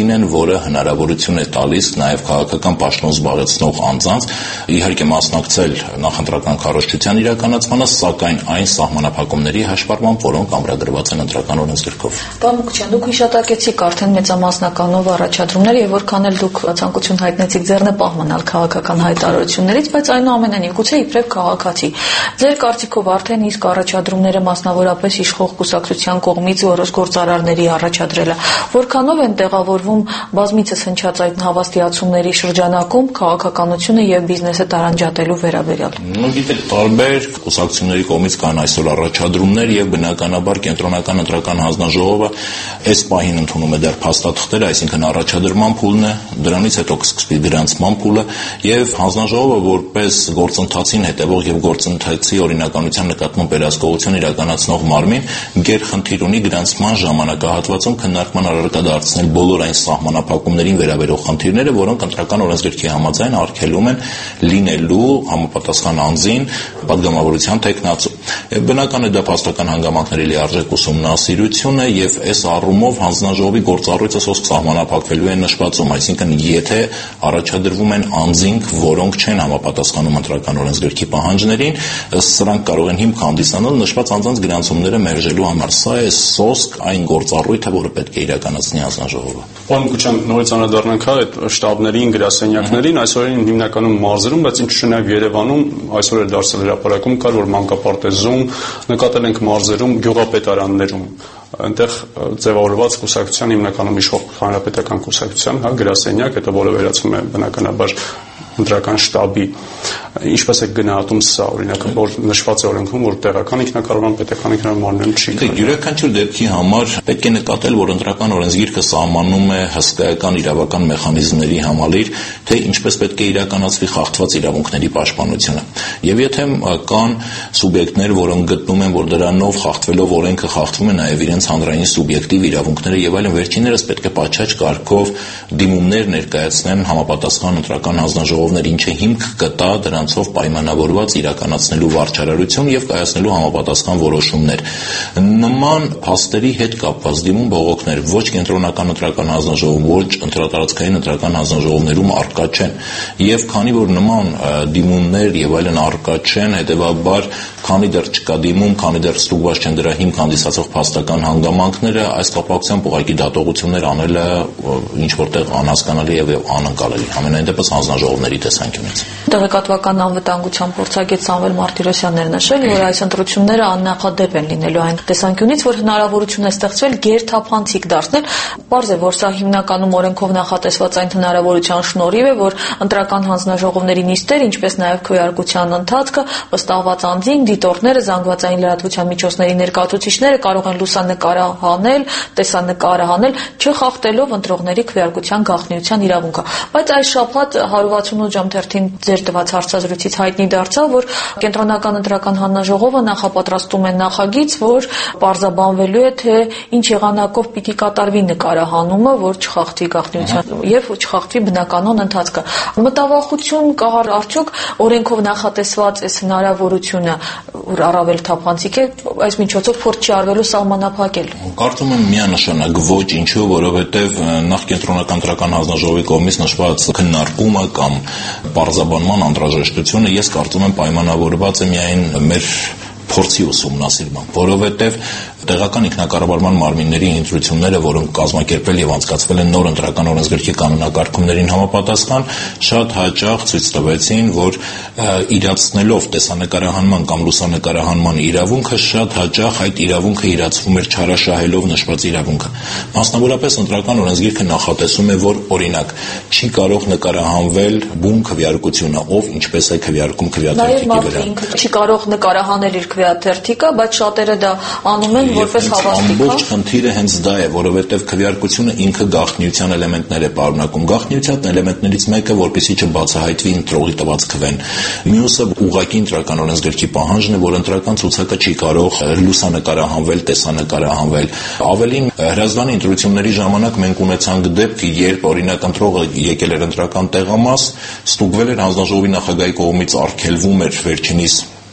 մասին են, որը հնարավորություն է տալիս նաև քաղաքական պաշտոն զբաղեցնող անձանց իհարկե մասնակցել նախընտրական քարոզչության իրականացմանը, սակայն այն սահմանափակումների հաշվառմամբ, որոնք ամրագրված են ընտրական օրենսգրքով։ Պարոն Մուկչյան, դուք հիշատակեցիք արդեն մեծամասնականով առաջադրումները եւ որքան էլ դուք ցանկություն հայտնեցիք ձեռնպահ մնալ քաղաքական հայտարարություններից, բայց այնուամենայնիվ գուցե իբրև քաղաքացի, ձեր կարծիքով արդեն իսկ առաջադրումները մասնավորապես իշխող կուսակցության կողմից որոշ գործարարների առաջադրելը, որքանով են տեղավորվում բազմիցս հնչած այդ հավաստիացումների շրջանակում քաղաքականությունը եւ բիզնեսը տարանջատելու վերաբերյալ։ Ну, գիտեք, տարբեր կուսակցությունների կողմից կան այսօր առաջադրումներ եւ բնականաբար կենտրոնական ընտրական հանձնաժողովը այս պահին ընդունում է դեռ փաստաթղթերը, այսինքն առաջադրման փուլն է, դրանից հետո կսկսվի գրանցման փուլը եւ հանձնաժողովը որպես գործընթացին հետեւող եւ գործընթացի օրինականության նկատմամբ վերահսկողություն իրականացնող մարմին գերխնդիր ունի գրանցման ժամանակահատվածում քննարկման առարկա դարձնել բոլոր այն սահմանափակումներին վերաբերող խնդիրները, որոնք ընտրական օրենսգրքի համաձայն արգելում են լինելու համապատասխան անձին պատգամավորության տեխնացու։ Բնական է դա փաստական հանգամանքների լիարժեք ուսումնասիրություն է եւ այս առումով հանձնաժողովի գործառույթը սոսկ սահմանափակվելու է նշվածում, այսինքն եթե առաջադրվում են անձինք, որոնք չեն համապատասխանում ընտրական օրենսգրքի պահանջներին, սրանք կարող են հիմք հանդիսանալ նշված անձանց գրանցումները մերժելու համար։ Սա է սոսկ այն գործառույթը, որը պետք է իրականացնի հանձնաժողովը։ Պարոն Մուկչյան, նորից անդրադառնանք այդ շտաբներին, գրասենյակներին, այսօրին հիմնականում մարզերում, բայց ինչու՞ նաև Երևանում այսօր է դարձել հրապարակում կար, որ մանկապարտեզում նկատել ենք մարզերում գյուղապետարաններում այնտեղ ձևավորված կուսակցության հիմնականում իշխող հանրապետական կուսակցության, հա, գրասենյակ, հետո որը վերածվում է բնականաբար ընտրական շտաբի։ Ինչպես է գնահատում սա, օրինակ, որ նշված է օրենքում, որ տեղական ինքնակառավարման պետական ինքնարարման չի։ Յուրաքանչյուր դեպքի համար պետք է նկատել, որ ընտրական օրենսգիրքը սահմանում է հսկայական իրավական մեխանիզմների համալիր, թե ինչպես պետք է իրականացվի խախտված իրավունքների պաշտպանությունը։ Եվ եթե կան սուբյեկտներ, որոնք գտնում են, որ դրանով խախտվելով օրենքը խախտվում է նաև իրենց հանրային սուբյեկտիվ իրավունքները եւ այլն, վերջիններս պետք է պատշաճ կարգով դիմումներ ներկայացնեն համապատասխան ընտրական հանձնաժողովներ, ինչը հիմք կտա դրանցով պայմանավորված իրականացնելու վարչարարություն եւ կայացնելու համապատասխան որոշումներ։ Նման փաստերի հետ կապված դիմում բողոքներ ոչ կենտրոնական ընտրական հանձնաժողովում, ոչ ընտրատարածքային ընտրական հանձնաժողովներում առկա չեն։ Եվ քանի որ նման դիմումներ եւ այլն առկա չեն, հետեւաբար քանի դեռ չկա դիմում, քանի դեռ ստուգված չեն դրա հիմք հանդիսացող փաստական հանգամանքները, այս կապակցությամբ ուղղակի դատողություններ անելը ինչ որտեղ անհասկանալի եւ անընկալելի։ Ամենայն դեպս հանձնաժողովների տեսանկյունից։ Տեղեկատվական անվտանգության փորձագետ Սամվել Մարտիրոսյանն էր նշել, որ այս ընտրությունները աննախադեպ են լինելու այն տեսանկյունից, որ հնարավորություն է ստեղծվել գերթափանցիկ դարձնել։ Պարզ է, որ սա հիմնականում օրենքով նախատեսված այն հնարավորության շնորհիվ է, որ ընտրական հանձնաժողովների նիստեր, ինչպես նաև քվեարկության ընթացքը վստահված անձին, դիտորդները, զանգվածային լրատվության միջոցների ներկայացուցիչները կարող են լուսանկարահանել, տեսանկարահանել, չխախտելով ընտրողների քվեարկության գաղտնիության իրավունքը։ Բայց այս շաբաթ հարյուր վաթսունութ ժամ թերթին ձեր տված հարցազրույցից հայտնի դարձավ, որ կենտրոնական ընտրական հանձնաժողովը նախապատրաստում է նախագիծ, որ պարզաբանվելու է, թե ինչ եղանակով պիտի կատարվի նկարահանումը, որ չխախտվի գաղտնիության եւ չխախտվի բնականon ընթացքը։ Մտավախություն կա արդյոք օրենքով նախատեսված այս հնարավորությունը, որ առավել թափանցիկ է, այս միջոցով փորձ չի արվելու սահմանափակել։ Կարծում եմ միանշանակ ոչ, ինչու, որովհետեւ նախ կենտրոնական ընտրական հանձնաժողովի կողմից նշված քննարկումը կամ պարզաբանման անհրաժեշտությունը ես կարծում եմ պայմանավորված է միայն մեր փորձի ուսումնասիրմամբ, որովհետև տեղական ինքնակառավարման մարմինների ընտրությունները, որոնք կազմակերպվել եւ անցկացվել են նոր ընտրական օրենսգրքի կանոնակարգումներին համապատասխան, շատ հաճախ ցույց տվեցին, որ իրացնելով տեսանկարահանման կամ լուսանկարահանման իրավունքը, շատ հաճախ այդ իրավունքը իրացվում էր չարաշահելով նշված իրավունքը։ Մասնավորապես ընտրական օրենսգիրքը նախատեսում է, որ օրինակ չի կարող նկարահանվել բուն քվեարկությունը, ով ինչպես է քվեարկում քվեաթերթիկի վրա։ Չի կարող նկարահանել իր քվեաթերթիկը, բայց շատերը դա անում են որպես հավաստիք։ Ամբողջ խնդիրը հենց դա է, որովհետև քվեարկությունը ինքը գաղտնիության էլեմենտներ է պարունակում։ Գաղտնիության էլեմենտներից մեկը, որպեսզի չբացահայտվի ընտրողի տված քվեն։ Մյուսը ուղղակի ընտրական օրենսգրքի պահանջն է, որ ընտրական ցուցակը չի կարող լուսանկարահանվել, տեսանկարահանվել։ Ավելին, հրազդանի ընտրությունների ժամանակ մենք ունեցանք դեպք, երբ օրինակ ընտրողը եկել էր ընտրական տեղամաս, ստուգվել էր հանձնաժողովի նախագահի կողմից արգելվում էր վերջինիս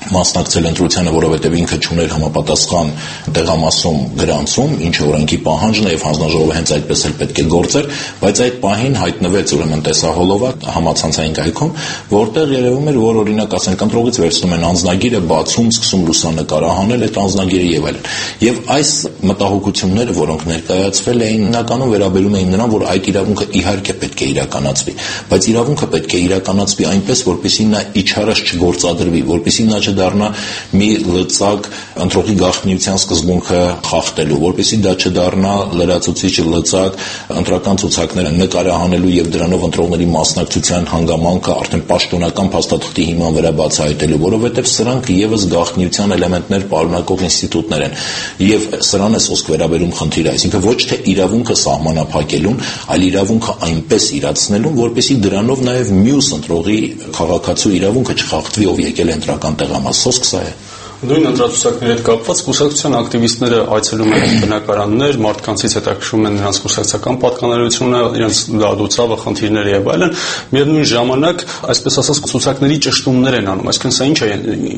մասնակցել ընտրությանը, որովհետև ինքը չուներ համապատասխան տեղամասում գրանցում, ինչը օրենքի պահանջն է եւ հանձնաժողովը հենց այդպես էլ պետք է գործեր, բայց այդ պահին հայտնվեց ուրեմն տեսահոլովակ համացանցային կայքում, որտեղ երևում էր, որ օրինակ ասենք ընտրողից վերցնում են անձնագիրը, բացում, սկսում լուսանկարահանել այդ անձնագիրը եւ այլն։ Եվ այս մտահոգությունները, որոնք ներկայացվել էին, հիմնականում վերաբերում էին նրան, որ այդ իրավունքը իհարկե պետք է իրականացվի, բայց իրավունքը պետք է իրականացվի այնպես, որպեսզի նա իջարած չգործադրվի, որպեսզի նա չդառնա մի լծակ ընտրողի գաղտնիության սկզբունքը խախտելու, որպեսզի դա չդառնա լրացուցիչ լծակ ընտրական ցուցակները նկարահանելու եւ դրանով ընտրողների մասնակցության հանգամանքը արդեն պաշտոնական փաստաթղթի հիման վրա բացահայտելու, որովհետեւ սրանք եւս գաղտնիության էլեմենտներ պարունակող ինստիտուտներ են եւ սրան է սոսկ վերաբերում խնդիրը, այսինքն ոչ թե իրավունքը սահմանափակելուն, այլ իրավունքը այնպես իրացնելուն, որպեսզի դրանով նաեւ մյուս ընտրողի քաղաքացու իրավունքը չխախտվի, ով եկել է ընտրական տեղամաս, սոսկ սա է։ Նույն ընտրացուցակների հետ կապված կուսակցության ակտիվիստները այցելում են բնակարաններ, մարդկանցից հետաքրքրում են նրանց կուսակցական պատկանելիությունը, իրենց դադուցավը, խնդիրները եւ այլն։ Միևնույն ժամանակ, այսպես ասած, ցուցակների ճշտումներ են անում, այսինքն սա ինչ է,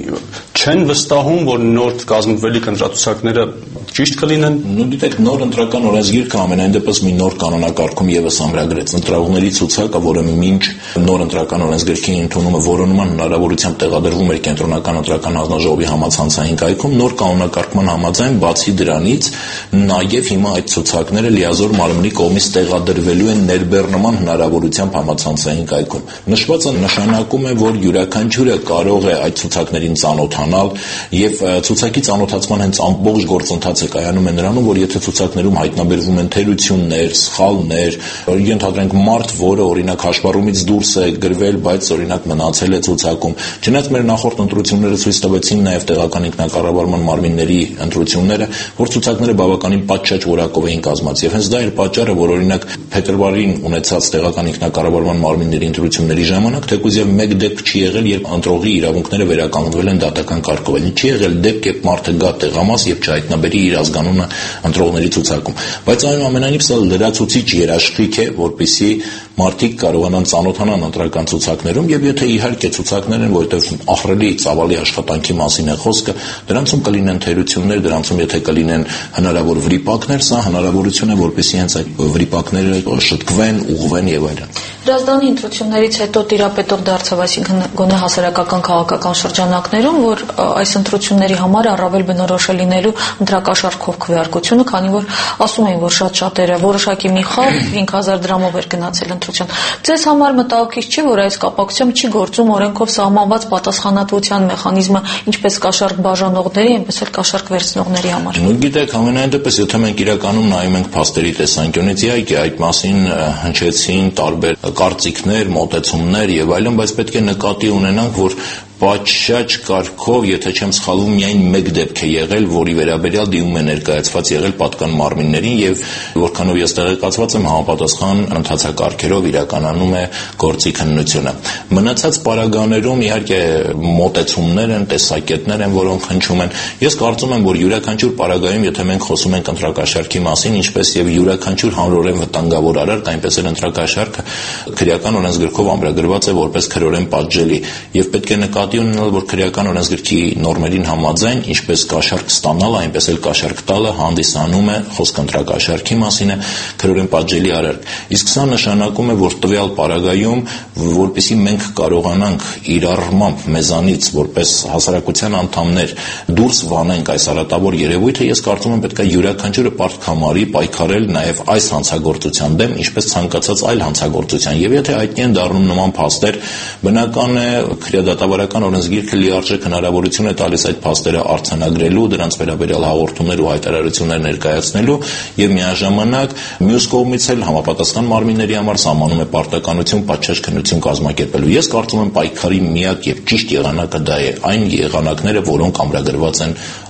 չեն վստահում, որ նոր կազմվելիք ընտրացուցակները ճիշտ կլինեն։ Ну դիտեք, նոր ընտրական օրենսգիրքը ամենայն դեպս մի նոր կանոնակարգում եւս ամրագրեց ընտրողների ցուցակը, որը մինչ նոր ընտրական օրենսգրքի ընդունումը որոնման հնարավորությամբ տեղադրվում էր կենտրոնական ընտրական հանձնաժողովի համացանցային կայքում, նոր կանոնակարգման համաձայն բացի դրանից նաեւ հիմա այդ ցուցակները լիազոր մարմնի կողմից տեղադրվելու են ներբեռնման հնարավորությամբ համացանցային կայքում։ Նշվածը նշանակում է, որ յուրաքանչյուրը կարող է այդ ցուցակներին ծանոթանալ եւ ցուցակի ծանոթացման հենց ամբողջ գործընթացը կայանում է նրանում, որ եթե ցուցակներում հայտնաբերվում են թերություններ, սխալներ, ենթադրենք մարդ, որը օրինակ հաշվառումից դուրս է գրվել, բայց օրինակ մնացել է ցուցակում, չնայած մեր նախորդ ընտրությունները ցույց տվեցին նաեւ տեղական ինքնակառավարման մարմինների ընտրությունները, որ ցուցակները բավականին պատշաճ որակով էին կազմած եւ հենց դա էր պատճառը, որ օրինակ փետրվարին ունեցած տեղական ինքնակառավարման մարմինների ընտրությունների ժամանակ թեկուզ եւ մեկ դեպք չի եղել, երբ ընտրողի իրավունքները վերականգնվել են դատական կարգով, չի եղել դեպք, երբ մարդը գա տեղամաս եւ չհայտնաբերի իր ազգանունը ընտրողների ցուցակում, բայց այնուամենայնիվ սա լրացուցիչ երաշխիք է, որպեսզի մարդիկ կարողանան ծանոթանան ընտրական ցուցակներում եւ եթե իհարկե ցուցակներ են, որովհետեւ ահռելի ծավալի աշխատանքի մասին է խոսքը, դրանցում կլինեն թերություններ, դրանցում եթե կլինեն հնարավոր վրիպակներ, սա հնարավորություն է, որպեսզի հենց այդ վրիպակները շտկվեն, ուղղվեն եւ այլն։ Հրազդանի ընտրություններից հետո տիրապետող դարձավ, այսինքն գոնե հասարակական քաղաքական շրջանակներում, որ այս ընտրությունների համար առավել բնորոշ է լինելու ընտրակաշառքով քվեարկությունը, քանի որ ասում էին, որ շատ շատերը որոշակի մի խավ հինգ հազար դրամով էր գնացել ընտրության։ Ձեզ համար մտահոգիչ չի, որ այս կապակցությամբ չի գործում օրենքով սահմանված պատասխանատվության մեխանիզմը ինչպես կաշառք բաժանողների, այնպես էլ կաշառք վերցնողների համար։ Ну գիտեք, ամենայն դեպս եթե մենք իրականում նայում ենք փաստերի տեսանկյունից, իհարկե այդ մասին հնչեցին տարբեր կարծիքներ, մոտեցումներ եւ այլն, բայց պետք է նկատի ունենանք, որ պատշաճ կարգով, եթե չեմ սխալվում, միայն մեկ դեպք է եղել, որի վերաբերյալ դիմում է ներկայացված եղել պատկան մարմիններին եւ որքանով ես տեղեկացված եմ, համապատասխան ընթացակարգերով իրականանում է գործի քննությունը։ Մնացած պարագաներում իհարկե մոտեցումներ են, տեսակետներ են, որոնք հնչում են։ Ես կարծում եմ, որ յուրաքանչյուր պարագայում, եթե մենք խոսում ենք ընտրակաշառքի մասին, ինչպես եւ յուրաքանչյուր հանրորեն վտանգավոր արարք, այնպես էլ ընտրակաշառքը քրեական օրենսգրքով ամրագրված է որպես քրորեն պատժելի եւ պետք է նկատի ունենալ, որ քրեական օրենսգրքի նորմերին համաձայն, ինչպես կաշառք ստանալը, այնպես էլ կաշառք տալը հանդիսանում է խոսք ընտրակաշառքի մասին է քրորեն պատժելի արարք։ Իսկ սա նշանակում է, որ տվյալ պարագայում, որպեսզի մենք կարողանանք իրարմամբ մեզանից որպես հասարակության անդամներ դուրս վանենք այս արատավոր երևույթը, ես կարծում եմ պետք է յուրաքանչյուրը պարտք համարի պայքարել նաև այս հանցագործության դեմ, ինչպես ցանկացած այլ հանցագործության։ Եվ եթե այդտեղ են դառնում նման փաստեր, բնական է քրեադատավարական օրենսգիրքը լիարժեք հնարավորություն է տալիս այդ փաստերը արձանագրելու, դրանց վերաբերյալ հաղորդումներ ու հայտարարություններ ներկայացնելու եւ միաժամանակ մյուս կողմից էլ համապատասխան մարմինների համար սահմանում է պարտականություն պատշաճ քննություն կազմակերպելու։ Ես կարծում եմ պայքարի միակ եւ ճիշտ եղանակը դա է, այն եղանակները, որոնք ամրագրված են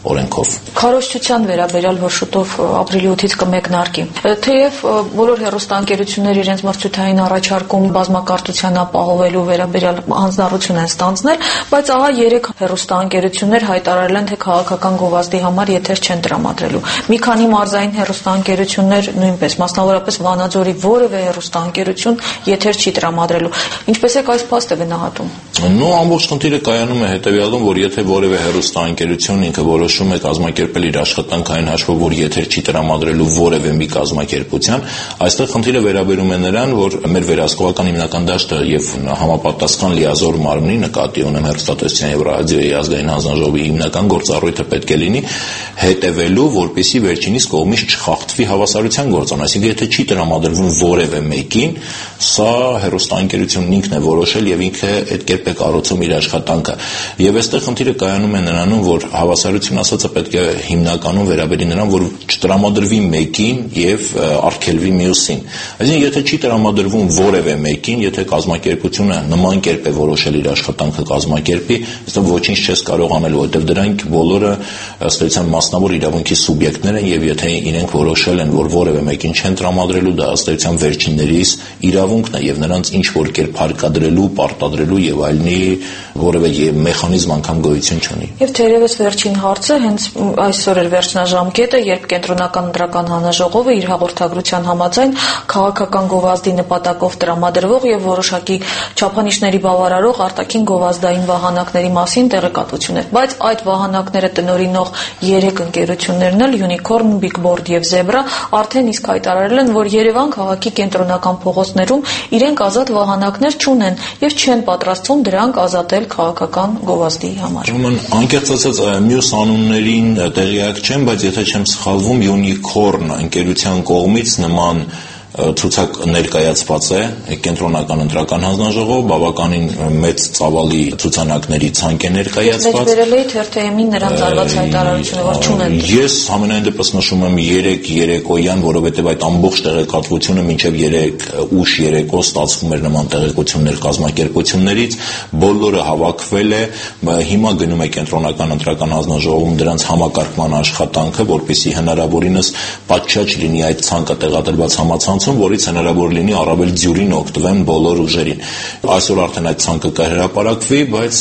օրենքով։ Քարոզչության վերաբերյալ, որ շուտով ապրիլի ութից կմեկնարկի։ Թեև բոլոր հեռուստաընկերությունները իրենց մրցութային առաջարկում բազմակարծության ապահովելու վերաբերյալ հանձնառություն են ստանձնել, բայց ահա երեք հեռուստաընկերություններ հայտարարել են, թե քաղաքական գովազդի համար եթեր չեն տրամադրելու։ Մի քանի մարզային հեռուստաընկերություններ նույնպես, մասնավորապես Վանաձորի որևէ հեռուստաընկերություն եթեր չի տրամադրելու։ Ինչպես եք այս փաստը գնահատում։ Նո, ամբողջ խնդիրը կայանում է հետևյալում, որ եթե որևէ հեռուստաընկերություն ինքը որոշում է կազմակերպել իր աշխատանքային հաշվով, որ եթեր չի տրամադրելու որևէ մի կազմակերպության, այստեղ խնդիրը վերաբերում է նրան, որ մեր վերահսկողական հիմնական դաշտը եւ համապատասխան լիազոր մարմնի, նկատի ունեմ հեռուստատեսության եւ ռադիոյի ազգային հանձնաժողովի հիմնական գործառույթը պետք է լինի հետևելու, որպեսզի վերջինիս կողմից չխախտվի հավասարության գործոն, այսինքն եթե չի տրամադրվում որևէ մեկին, սա հեռուստաընկերությունն ինքն է որոշել եւ ինքը այդ կերպ է կառուցում իր աշխատանքը։ Եվ այստեղ խնդիրը կայանում է նրանում, որ հավասարություն ասածը պետք է հիմնականում վերաբերի նրան, որ չտրամադրվի մեկին եւ արգելվի մյուսին։ Այսինքն եթե չի տրամադրվում որևէ մեկին, եթե կազմակերպությունը նման կերպ է որոշել իր աշխատանքը կազմակերպի, այստեղ ոչինչ չես կարող անել, որովհետեւ դրանք բոլորը ըստ էության մասնավոր իրավունքի սուբյեկտներ են եւ եթե իրենք որոշել են, որ որևէ մեկին չեն տրամադրելու, դա ըստ էության վերջիններիս իրավունքն է եւ նրանց ինչ որ կերպ հարկադրելու, պարտադրելու եւ այլնի որևէ մեխանիզմ անգամ գոյություն չունի։ Եվ թերևս վերջին հարցը հենց այսօր էր վերջնաժամկետը, երբ Կենտրոնական ընտրական հանձնաժողովը իր հաղորդագրության համաձայն քաղաքական գովազդի նպատակով տրամադրվող եւ որոշակի չափանիշների բավարարող արտաքին գովազդային վահանակների մասին տեղեկատվություն էր, բայց այդ վահանակները տնօրինող երեք ընկերություններն էլ Unicorn, Big Board եւ Zebra արդեն իսկ հայտարարել են, որ Երևան քաղաքի կենտրոնական փողոցներում իրենք ազատ վահանակներ չունեն եւ չեն պատրաստվում դրանք ազատել քաղաքական գովազդի համար։ Ուրեմն անկեղծ ասած մյուս անուններին տեղյակ չեմ, բայց եթե չեմ սխալվում, Unicorn ընկերության կողմից նման ցուցակ ներկայացված է կենտրոնական ընտրական հանձնաժողով, բավականին մեծ ծավալի ցուցանակների ցանկ է ներկայացված։ Ես վերել էի թերթ-ին նրանց արված հայտարարությունը, որ չունեն։ Ես համենայն դեպս նշում եմ երեք երեկոյան, որովհետև այդ ամբողջ տեղեկատվությունը մինչև երեք ուշ երեկո ստացվում էր նման տեղեկություններ կազմակերպություններից, բոլորը հավաքվել է, հիմա գնում է կենտրոնական ընտրական հանձնաժողովում դրանց համակարգման աշխատանքը, որպեսզի հնարավորինս պատշաճ լինի այդ ցանկը տեղադրված համացանց, որից հնարավոր լինի առավել ձյուրին օգտվեն բոլոր ուժերին։ Այսօր արդեն այդ ցանկը կհրապարակվի, բայց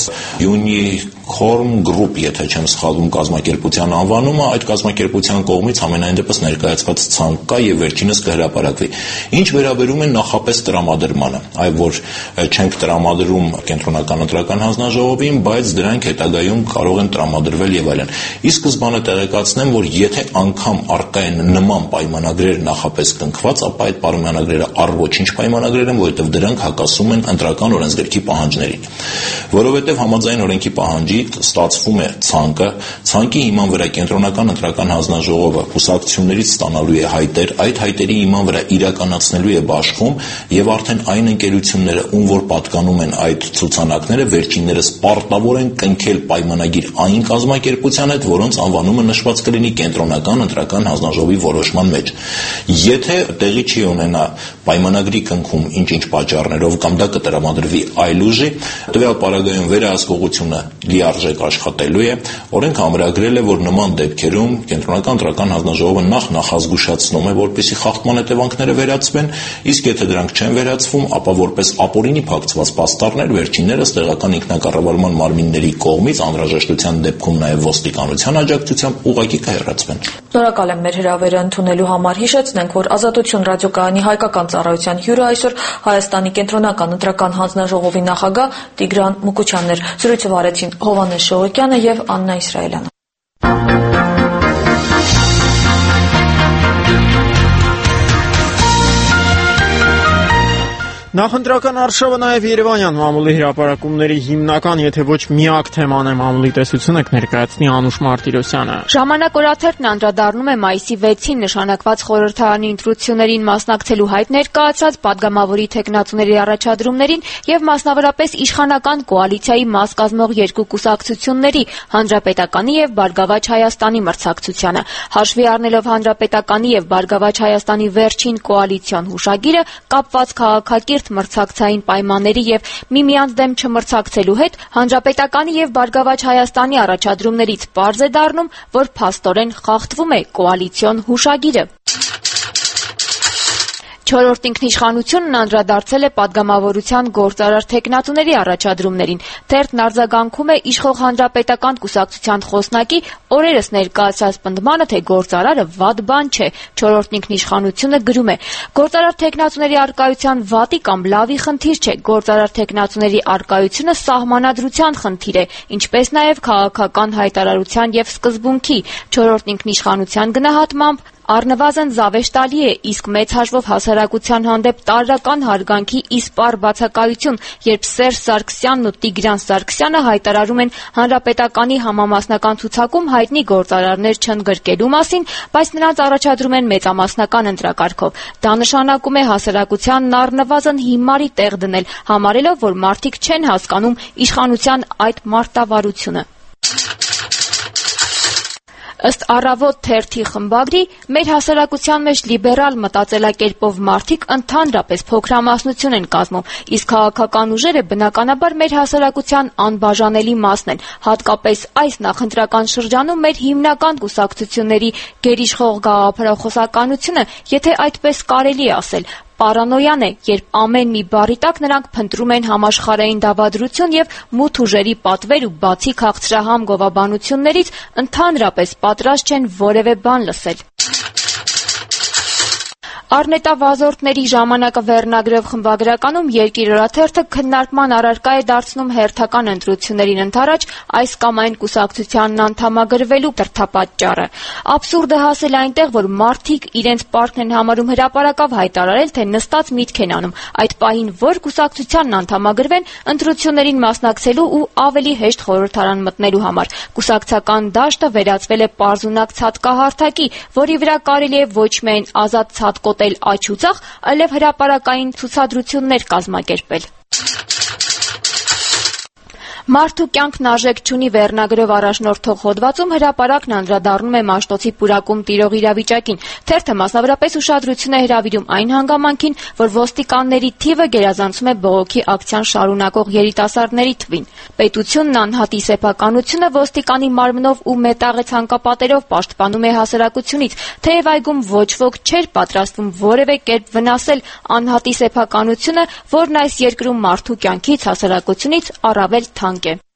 Unicorn Group, եթե չեմ սխալվում կազմակերպության անվանումը, այդ կազմակերպության կողմից ամենայն դեպս ներկայացված ցանկ կա եւ վերջինս կհրապարակվի։ Ինչ վերաբերում է նախապես տրամադրմանը, այ որ չենք տրամադրում կենտրոնական ընտրական հանձնաժողովին, բայց դրանք հետագայում կարող են տրամադրվել եւ այլն։ Ի սկզբանե տեղեկացնեմ, որ եթե անգամ արկա են նման պայմանագրեր նախապես կնքված, ապա այդ պայմանագրերը առ ոչինչ պայմանագրեր են, որովհետև դրանք հակասում են ընտրական օրենսգրքի պահանջներին։ Որովհետև համաձայն օրենքի պահանջի ստացվում է ցանկը, ցանկի հիման վրա կենտրոնական ընտրական հանձնաժողովը կուսակցություններից ստանալու է հայտեր, այդ հայտերի հիման վրա իրականացնելու է բաշխում եւ արդեն այն ընկերությունները, ում որ պատկանում են այդ ցուցանակները, վերջիններս պարտավոր են կնքել պայմանագիր այն կազմակերպության հետ, որոնց անվանումը նշված կլինի կենտրոնական ընտրական հանձնաժողովի որոշման մեջ։ Եթե տեղի չի ունենա պայմանագրի կնքում ինչ-ինչ պատճառներով կամ դա կտրամադրվի այլ ուժի, տվյալ պարագայում վերահսկողությունը լիարժեք աշխատելու է, օրենքը ամրագրել է, որ նման դեպքերում կենտրոնական ընտրական հանձնաժողովը նախ նախազգուշացնում է, որպեսզի խախտման հետևանքները վերացվեն, իսկ եթե դրանք չեն վերացվում, ապա որպես ապօրինի փակցված պաստառներ վերջիններս տեղական ինքնակառավարման մարմինների կողմից անհրաժեշտության դեպքում նաև ոստիկանության աջակցությամբ ուղղակի կհեռացվեն։ Շնորհակալ եմ մեր հրավերը ընդունելու համար։ Հիշեցնենք, որ Ազատություն ռադիոկայանի հայկական ծառայության հյուրը այսօր Հայաստանի կենտրոնական ընտրական հանձնաժողովի նախագահ Տիգրան Մուկուչյանն էր։ Զրույցը վարեցին Հովհաննես Շողոկյանը եւ Աննա Իսրայելյանը։ Նախընտրական արշավը նաև Երևանյան մամուլի հրապարակումների հիմնական, եթե ոչ միակ թեման է մամուլի տեսությունը կներկայացնի Անուշ Մարտիրոսյանը։ Ժամանակ օրաթերթն անդրադառնում է մայիսի վեցին նշանակված խորհրդարանի ընտրություններին մասնակցելու հայտ ներկայացած падգամավորի թեկնածուների առաջադրումներին եւ մասնավորապես իշխանական կոալիցիայի մաս կազմող երկու կուսակցությունների Հանրապետականի եւ Բարգավաճ Հայաստանի մրցակցությանը։ Հաշվի առնելով Հանրապետականի եւ Բարգավաճ Հայաստանի վերջին կոալիցիոն հուշագիրը, կապված քաղաքակիրթ խիստ մրցակցային պայմանների եւ միմյանց դեմ չմրցակցելու հետ Հանրապետականի եւ Բարգավաճ Հայաստանի առաջադրումներից պարզ է դառնում, որ փաստորեն խախտվում է կոալիցիոն հուշագիրը։ Չորրորդ ինքնիշխանությունն անդրադարձել է падգամավորության գործարար թեկնածուների առաջադրումներին։ Թերթն արձագանքում է իշխող Հանրապետական կուսակցության խոսնակի օրերս ներկայացրած պնդմանը, թե գործարարը վատ բան չէ։ Չորրորդ ինքնիշխանությունը գրում է. գործարար թեկնածուների առկայության վատի կամ լավի խնդիր չէ, գործարար թեկնածուների առկայությունը սահմանադրության խնդիր է, ինչպես նաև քաղաքական հայտարարության եւ սկզբունքի։ Չորրորդ ինքնիշխանության գնահատմամբ առնվազն զավեշտալի է, իսկ մեծ հաշվով հասարակության հանդեպ տարրական հարգանքի իսպառ բացակայություն, երբ Սերժ Սարգսյանն ու Տիգրան Սարգսյանը հայտարարում են Հանրապետականի համամասնական ցուցակում հայտնի գործարարներ չընդգրկելու մասին, բայց նրանց առաջադրում են մեծամասնական ընտրակարգով։ Դա նշանակում է հասարակությանն առնվազն հիմարի տեղ դնել, համարելով, որ մարդիկ չեն հասկանում իշխանության այդ մարտավարությունը։ Ըստ Առավոտ թերթի խմբագրի, մեր հասարակության մեջ լիբերալ մտածելակերպով մարդիկ ընդհանրապես փոքրամասնություն են կազմում, իսկ քաղաքական ուժերը բնականաբար մեր հասարակության անբաժանելի մասն են, հատկապես այս նախընտրական շրջանում մեր հիմնական կուսակցությունների գերիշխող գաղափարախոսականությունը, եթե այդպես կարելի է ասել, պարանոյան է, երբ ամեն մի բառի տակ նրանք փնտրում են համաշխարհային դավադրություն եւ մութ ուժերի պատվեր ու բացի քաղցրահամ գովաբանություններից ընդհանրապես պատրաստ չեն որևէ բան լսել։ Առնետավազորդների ժամանակը վերնագրով խմբագրականում Երկիր օրաթերթը քննարկման առարկա է դարձնում հերթական ընտրություններին ընդառաջ այս կամ այն կուսակցությանն անդամագրվելու դրդապատճառը։ Աբսուրդը հասել այնտեղ, որ մարդիկ իրենց պարտքն են համարում հրապարակավ հայտարարել, թե նստած միտք են անում այդ պահին որ կուսակցությանն անդամագրվեն ընտրություններին մասնակցելու ու ավելի հեշտ խորհրդարան մտնելու համար։ Կուսակցական դաշտը վերածվել է պարզունակ ցատկահարթակի, որի վրա կարելի է ոչ միայն ազատ ցատկոտել աջ ու ձախ, այլև հրապարակային ցուցադրություններ կազմակերպել։ Մարդու կյանքն արժեք չունի վերնագրով առաջնորդող հոդվածում հրապարակն անդրադառնում է Մաշտոցի պուրակում տիրող իրավիճակին։ Թերթը մասնավորապես ուշադրություն է հրավիրում այն հանգամանքին, որ ոստիկանների թիվը գերազանցում է բողոքի ակցիան շարունակող երիտասարդների թվին։ Պետությունն անհատի սեփականությունը ոստիկանի մարմնով ու մետաղե ցանկապատերով պաշտպանում է հասարակությունից, թեև այգում ոչ ոք չէր պատրաստվում որևէ կերպ վնասել անհատի սեփականությունը, որն այս երկրում մարդու կյանքից, հասարակությունից առավել թանկ է։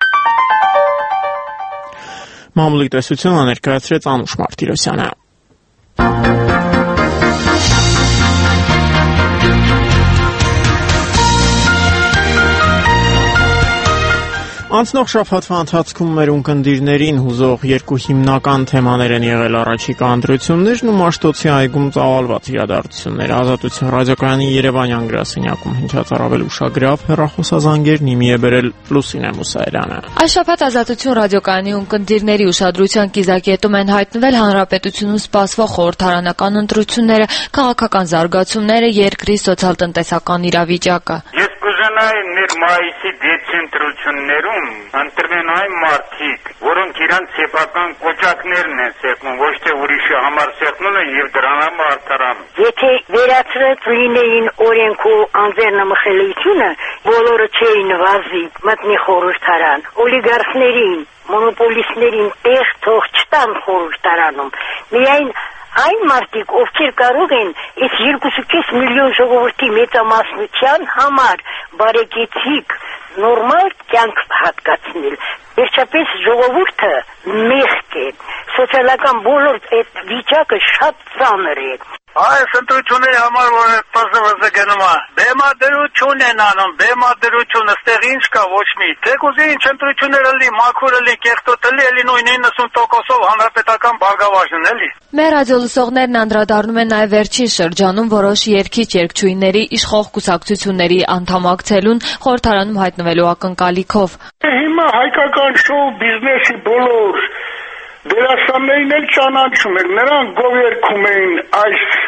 Մամուլի տեսությունը ներկայացրեց Անուշ Մարտիրոսյանը։ Անցնող շաբաթվա ընթացքում մեր ունկնդիրներին հուզող երկու հիմնական թեմաներ են եղել առաջիկա ընտրություններն ու Մաշտոցի այգում ծավալված իրադարձությունները։ Ազատություն ռադիոկայանի Երևանյան գրասենյակում հնչած առավել ուշագրավ հեռախոսազանգերն իմի է բերել Լուսինե Մուսայելյանը։ Այս շաբաթ Ազատություն ռադիոկայանի ունկնդիրների ուշադրության կիզակետում են հայտնվել հանրապետությունում սպասվող խորհրդարանական ընտրությունները, քաղաքական զարգացումները, երկրի սոցիալ-տնտեսական իրավիճակը։ Կուզենայի մեր մայիսի դեցենտրություններում ընտրվեն այն մարդիկ, որոնք իրանց սեփական կոճակներն են սեղմում, ոչ թե ուրիշի համար սեղմում են եւ դրան համար արդարանում։ Եթե վերացրած լինեին օրենքու անձեռնմխելիությունը, բոլորը չէին վազի մտնի խորհրդարան, օլիգարխներին, մոնոպոլիստներին տեղ թող չտան խորհրդարանում։ Միայն այն մարդիկ, ովքեր կարող են այս երկուսուկես միլիոն ժողովրդի մեծամասնության համար բարեկեցիկ նորմալ կյանք հատկացնել։ Վերջապես ժողովուրդը մեղք է, սոցիալական բոլոր այդ վիճակը շատ ծանր է։ Այս ընտրությունների համար որ պզվզը գնում է, բեմադրություն են անում, բեմադրություն, այստեղ ինչ կա, ոչ մի։ Թեկուզ ինչ ընտրությունները լի, մաքուրը լի, կեղտոտը լի, էլի նույն իննսուն տոկոսով հանրապետական բարգավաճն էլի։ Մեր ռադիոլսողներն անդրադառնում են նաև վերջին շրջանում որոշ երգիչ երգչուհիների իշխող կուսակցությունների անդամակցելուն խորհրդարանում հայտնվելու ակնկալիքով։ Հիմա հայկական շոու բիզնեսի բոլոր դերասաններին էլ ճանաչում եք, նրանք գովերքում էին այս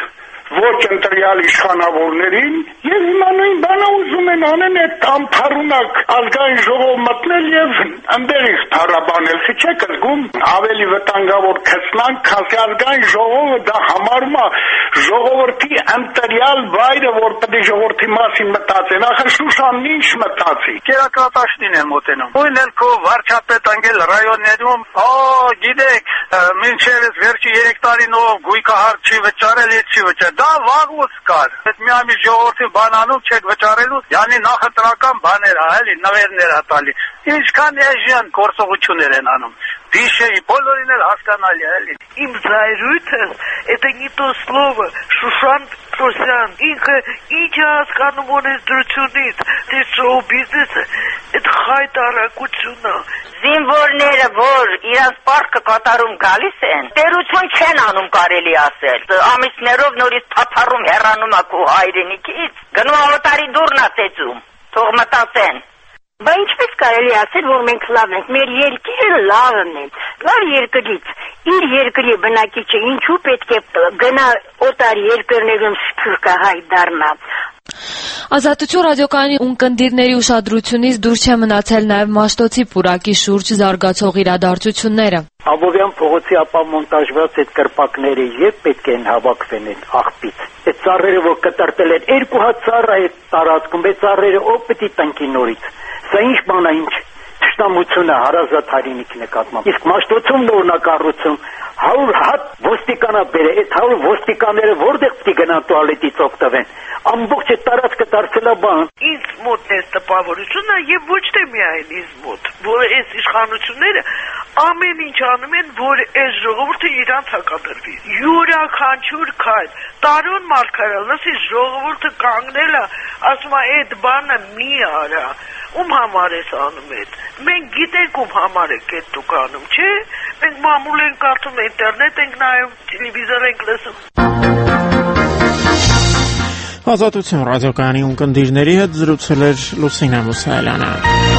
ոչ ընտրյալ իշխանավորներին եւ հիմա նույն բանը ուզում են անեն այդ ամփառունակ ազգային ժողով մտնել եւ ընդերից փառաբանել, չեք զգում ավելի վտանգավոր քսնան, քան ազգային ժողովը դա համարում է ժողովրդի ընտրյալ վայրը, որ պետք է ժողովրդի մասին մտածեն, ախր Շուշանն ինչ մտածի, կերակրատաշնին են մոտենում, ույն էլ քո վարչապետ անգել ռայոններում, ա գիտեք, մինչև այս վերջի երեք տարին ով գույքահար չի վճարել, այդ չի վճարել, դա վաղուց կար, այդ միամի ժողովրդի բանանում չեք վճարելու, յանի նախընտրական բաներ, էլի նվերներ ա տալի, ինչքան էժան գործողություններ են անում, Дыши, բոլորին էլ հասկանալի է, էլի։ Им զայրույթը, это не то слово, Շուշան Պրոսյան, ինքը ինչ է հասկանում ունես դրությունից, թե շոու բիզնեսը, այդ խայտարակություն է։ Զինվորները, որ իրանց պարտքը կատարում գալիս են, տերություն չեն անում կարելի ասել, ամիսներով նորից թափառում հեռանում ա քո հայրենիքից, գնում ավտարի դուրն ա ծեծում, թող մտածեն։ Բա ինչպես կարելի ասել, որ մենք լավ ենք, մեր երկիրը լավն է, լավ երկրից, իր երկրի բնակիչը ինչու պետք է գնա օտար երկրներում սփյուռքահայ դառնա։ Ազատություն ռադիոկայանի ունկնդիրների ուշադրությունից դուրս չեն մնացել նաև Մաշտոցի պուրակի շուրջ զարգացող իրադարձությունները։ Աբովյան փողոցի ապամոնտաժված այդ կրպակները երբ պետք են հավաքվեն այդ աղբից։ Այդ ծառերը, որ կտրտել են, երկու հատ ծառ է տարածքում, այդ ծառերը ով պետք է տնկի նորից։ Սա ինչ բան է, ինչ թշնամությունը հարազատ հայրենիքի նկատմամբ։ Իսկ Մաշտոցում նորնակառուցում հարյուր հատ ոստիկանաբեր է, այդ հարյուր ոստիկանները որտեղ պետք է գնան տուալետից օգտվեն։ Ամբողջ այդ տարածքը դարձել է բան։ Ինձ մոտ է տպավորությունը եւ ոչ թե միայն ինձ մոտ, որ այս իշխանությունները ամեն ինչ անում են, որ այս ժողովուրդը իրանց հակադրվի։ Յուրաքանչյուր քայլ Տարոն Մարգարյանը, լսի ժողովուրդը կանգնել է, ասում է այդ բանը մի արա։ Ում համար ես անում այդ։ Մենք գիտենք ում համար եք այդ դուք անում, չէ՞։ Մենք մամուլ ենք կարդում, ինտերնետ ենք նայում, տելևիզոր ենք լսում։ Ազատություն ռադիոկայանի ունկնդիրների հետ զրուցել էր Լուսինե Մուսայելյանը։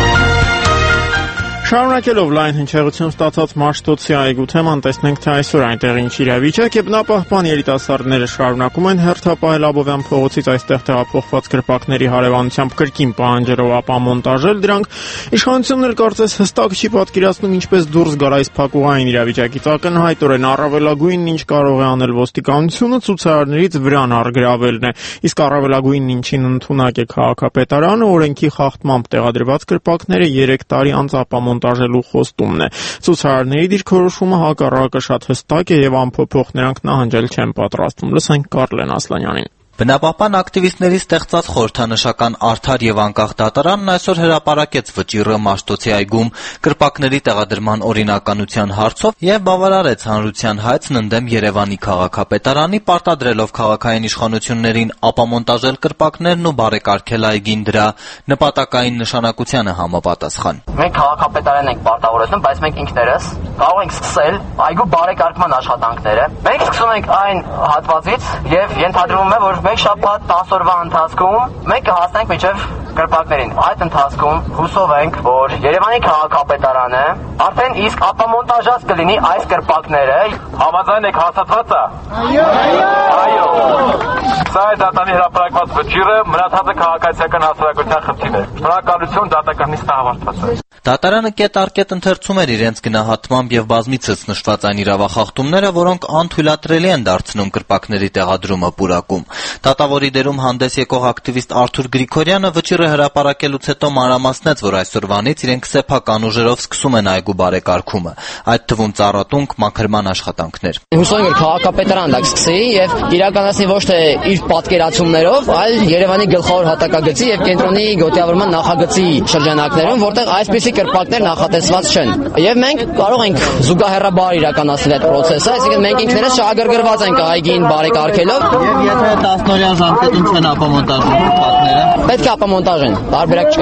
Շարունակելով լայն հնչեղություն ստացած Մաշտոցի այգու թեման, տեսնենք թե այսօր այնտեղ ինչ իրավիճակ է։ Բնապահպան երիտասարդները շարունակում են հերթապահել Աբովյան փողոցից այստեղ տեղափոխված կրպակների հարևանությամբ կրկին պահանջերով ապամոնտաժել դրանք։ Իշխանությունն էլ կարծես հստակ չի պատկերացնում ինչպես դուրս գալ այս փակուղային իրավիճակից։ Ակնհայտորեն առավելագույնն ինչ կարող է անել ոստիկանությունը ցուցարարներից վրան առգրավելն է։ Իսկ առավելագույնն ինչին ընդունակ է քաղաքապետարանը, օրենքի խախտմամբ տեղադրված կրպակները երեք տարի անց ապամոնտաժելու խոստումն է։ Ցուցարարների դիրքորոշումը հակառակը շատ հստակ է եւ անփոփոխ, նրանք նահանջել չեն պատրաստվում։ Լսենք Կարլեն Ասլանյանին։ Բնապահպան ակտիվիստների ստեղծած խորհրդանշական արդար եւ անկախ դատարանն այսօր հրապարակեց վճիռը Մաշտոցի այգում կրպակների տեղադրման օրինականության հարցով եւ բավարարեց հանրության հայցն ընդդեմ Երևանի քաղաքապետարանի, պարտադրելով քաղաքային իշխանություններին ապամոնտաժել կրպակներն ու բարեկարգել այգին դրա նպատակային նշանակությանը համապատասխան։ Մենք քաղաքապետարան ենք պարտավորեցնում, բայց մենք ինքներս կարող ենք սկսել այգու բարեկարգման աշխատանքները։ Մենք սկսում ենք այն հատվածից եւ ենթադրվում է, որ Մենք շաբաթ տասը օրվա ընթացքում մենք կհասնենք մինչև կրպակներին։ Այդ ընթացքում հուսով ենք, որ Երևանի քաղաքապետարանը արդեն իսկ ապամոնտաժած կլինի այս կրպակները։ Համաձայն եք հաստատվածը։ Այո։ Այո։ Սա է դատանի հրապարակված վճիռը, մնացածը քաղաքացիական հասարակության խնդիրն է։ Շնորհակալություն, դատական նիստը ավարտված է։ Դատարանը կետ առ կետ ընթերցում էր իրենց գնահատմամբ եւ բազմիցս նշված այն իրավախախտումները, որոնք անթույլատրելի են դարձնում կրպակների տեղադրումը պուրակում։ Դատավորի դերում հանդես եկող ակտիվիստ Արթուր Գրիգորյանը վճիռը հրապարակելուց հետո մանրամասնեց, որ այսօրվանից իրենք սեփական ուժերով սկսում են այգու բարեկարգումը, այդ թվում ծառատունք, մաքրման աշխատանքներ։ Հուսով եմ, որ քաղաքապետարանը դա կսկսի եւ իրականացնի ոչ թե իր պատկերացումներով, այլ Երևանի գլխավոր հատակագծի եւ կենտրոնի գոտիավորման նախագծի շրջանակներում, որտեղ այսպիսի կրպակներ նախատեսված չեն։ Եվ մենք կարող ենք զուգահեռաբար իրականացնել այդ process-ը, այսինքն մենք ինքներս շահագրգռված ենք այգին բարեկարգելով։ Եվ եթե տասնօրյա ժամկետում չեն ապամոնտաժում կրպակները, պետք է ապամոնտաժեն, տարբերակ չկա։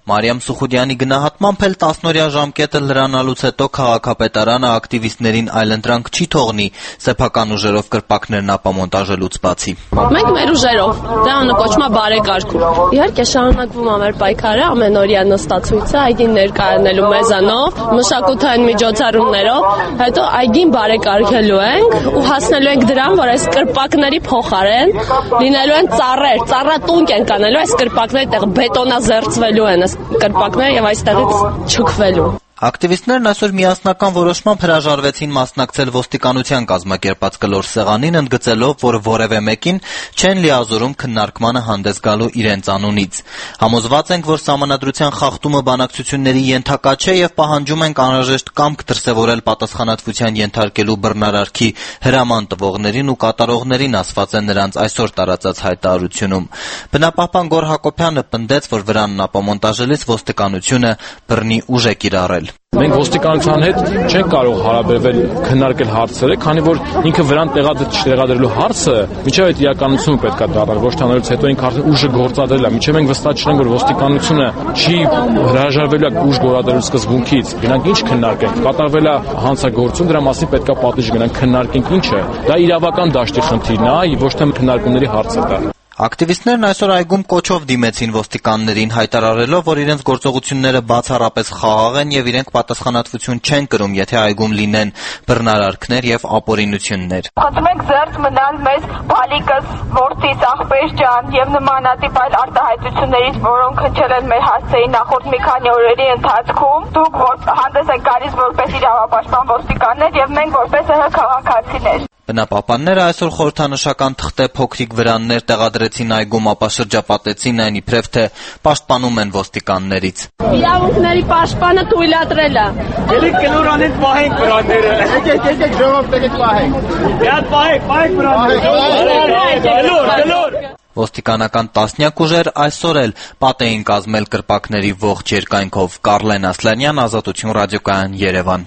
Մարիամ Սուխուդյանի գնահատմամբ էլ տասնօրյա ժամկետը լրանալուց հետո քաղաքապետարանը ակտիվիստներին այլընտրանք չի թողնի սեփական ուժերով կրպակներն ապամոնտաժելուց բացի։ Մենք մեր ուժերով դա նկոչում է բարեկարգում։ Իհարկե շարունակվում է մեր պայքարը ամենօրյա նստացույցը այգին ներկայանելու մեզանով, մշակութային միջոցառումներով, հետո այգին բարեկարգելու ենք ու հասնելու ենք դրան, որ այս կրպակների փոխարեն լինելու են ծառեր, ծառատունկ են կանելու, այս կրպակները տեղ բետոնազերծվելու են կրպակները եւ այստեղից չքվելու։ Ակտիվիստներն այսօր միասնական որոշմամբ հրաժարվեցին մասնակցել ոստիկանության կազմակերպած կլոր սեղանին, ընդգծելով, որ որևէ մեկին չեն լիազորում քննարկմանը հանդես գալու իրենց անունից։ Համոզված ենք, որ սահմանադրության խախտումը բանակցությունների ենթակա չէ եւ պահանջում ենք անհրաժեշտ կամք դրսեւորել պատասխանատվության ենթարկելու բռնարարքի հրաման տվողներին ու կատարողներին, ասված է նրանց այսօր տարածած հայտարարությունում։ Բնապահպան Գոռ Հակոբյանը պնդեց, որ վրանն ապամոնտաժելիս ոստիկանությունը բռնի ուժ է կիրառել։ Մենք ոստիկանության հետ չենք կարող հարաբերվել, քննարկել հարցերը, քանի որ ինքը վրան տեղադրելու հարցը միջև այդ իրականությունը պետք է դառնա, ոչ թե անելուց հետո ինքը արդեն ուժը գործադրել է։ Միջև մենք վստահ չենք, որ ոստիկանությունը չի հրաժարվել ուժ գործադրելու սկզբունքից։ Գնանք ինչ քննարկենք, կատարվել է հանցագործություն, դրա մասին պետք է պատիժ գնանք քննարկենք ինչ է։ Դա իրավական դաշտի խնդիրն է, ոչ թե քննարկումների հարց է դա։ Ակտիվիստներն այսօր այգում կոչով դիմեցին ոստիկաններին, հայտարարելով, որ իրենց գործողությունները բացառապես խաղաղ են եւ իրենք պատասխանատվություն չեն կրում, եթե այգում լինեն բռնարարքներ եւ ապօրինություններ։ Խնդրում ենք զերծ մնալ մեզ բալիկս, որդիս, աղբեր ջան եւ նմանատիպ այլ արտահայտություններից, որոնք հնչել են մեր հասցեի նախորդ մի քանի օրերի ընթացքում։ Դուք հանդես եք գալիս որպես իրավապաշտպան ոստիկաններ եւ մենք որպես քաղաքացիներ։ Բնապահպանները այսօր խորհրդանշական թղթե փոքրիկ վրաններ տեղադրեցին այգում, ապա շրջապատեցին այն իբրև թե պաշտպանում են ոստիկաններից։ Իրավունքների պաշտպանը թույլատրել է։ Ելեք կլորանից պահենք վրանները։ Եկեք, եկեք ժողովուրդ եկեք պահենք։ Դեռ պահենք, պահենք վրանները։ Կլոր, կլոր։ Ոստիկանական տասնյակ ուժեր այսօր էլ պատ էին կազմել կրպակների ողջ երկայնքով։ Կարլեն Ասլանյան, Ազատություն ռադիոկայան, Երևան։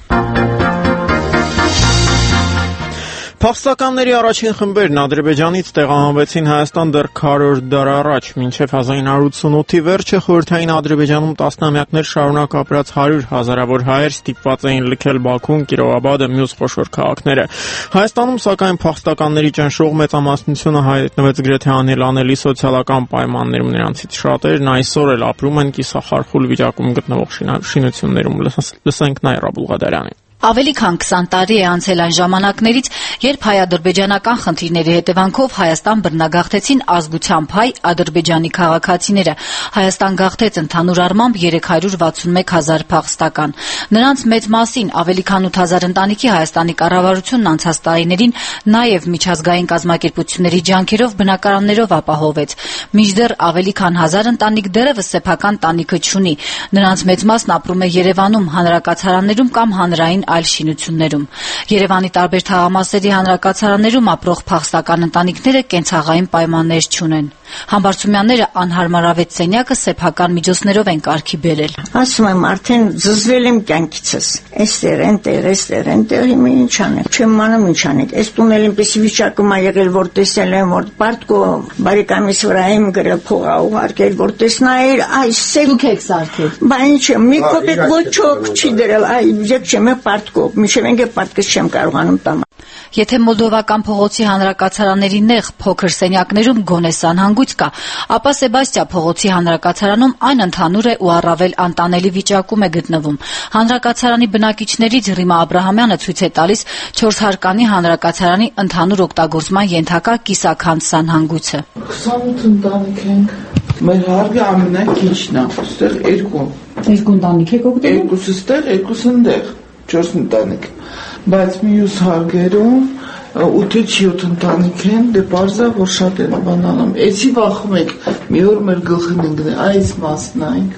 Փախստականների առաջին խմբերն Ադրբեջանից տեղահանվեցին Հայաստան դեռ քառորդ դար առաջ, մինչև հազար իննսուն ութսունութի վերջը խորհրդային Ադրբեջանում տասնամյակներ շարունակ ապրած հարյուր հազարավոր հայեր ստիպված էին լքել Բաքուն, Կիրովաբադը, մյուս խոշոր քաղաքները։ Հայաստանում, սակայն, փախստականների ճնշող մեծամասնությունը հայտնվեց գրեթե անելանելի սոցիալական պայմաններում, նրանցից շատերն այսօր էլ ապրում են կիսախարխուլ վիճակում գտնվող շինություններում։ Լսենք Նայրա Բուլղադարյանին։ Ավելի քան քսան տարի է անցել այն ժամանակներից, երբ հայ-ադրբեջանական խնդիրների հետևանքով Հայաստան բռնագաղթեցին ազգությամբ հայ ադրբեջանի քաղաքացիները։ Հայաստան գաղթեց ընդհանուր առմամբ երեք հարյուր վաթսունմեկ հազար փախստական։ Նրանց մեծ մասին, ավելի քան ութ հազար ընտանիքի Հայաստանի կառավարությունն անցած տարիներին նաև միջազգային կազմակերպությունների ջանքերով բնակարաններով ապահովեց։ Մինչդեռ ավելի քան հազար ընտանիք դեռևս սեփական տանիքը չունի։ Նրանց մեծ մասն ապրում է Երևանում, հանրակացարաններում կամ հանրային այլ շինություններում։ Երևանի տարբեր թաղամասերի հանրակացարաններում ապրող փախստական ընտանիքները կենցաղային պայմաններ չունեն։ Համբարձումյանները անհարմարավետ սենյակը սեփական միջոցներով են կարգի բերել։ Ասում եմ, արդեն զզվել եմ կյանքիցս։ Էստեղ, այնտեղ, էստեղ, այնտեղ իմ ինչ անեմ։ Չեմ անում ինչ անեք։ Այս տուն էլ այնպես վիճակում ա եղել, որ տեսել եմ, որ պարտկո բարեկամիս վրա եմ գրել փող ուղարկել, որ տեսնայր, այս սենք եք սարքել։ Բա ինչ է, մի կոպեկ ոչոք չի դրել, այ յետ չեմ պարտկո, միշտ ենք պարտկս չեմ կարողանում տամ։ Եթե մոլդովական փողոցի հանրակացարանների նեղ փոքր սենյակներում գոնե սանհանգույց կա, ապա Սեբաստիա փողոցի հանրակացարանում այն ընդհանուր է ու առավել անտանելի վիճակում է գտնվում։ Հանրակացարանի բնակիչներից Ռիմա Աբրահամյանը ցույց է տալիս չորս հարկանի հանրակացարանի ընդհանուր օգտագործման ենթակա կիսաքանդ սանհանգույցը։ քսանութ ընտանիք ենք։ Մեր հարկը ամենակիչն է, այստեղ երկու։ Երկու ընտանիք եք օգտվում։ Երկուսը ստեղ, երկուսը ընդեղ, չորս ընտանիք։ Բայց մյուս հարկերում ութ-յոթ ընտանիք են, դե պարզա, որ շատ են բանանում։ Էսի վախում եք, մի օր մեր գլխին ընկնի, այս մասն այնք։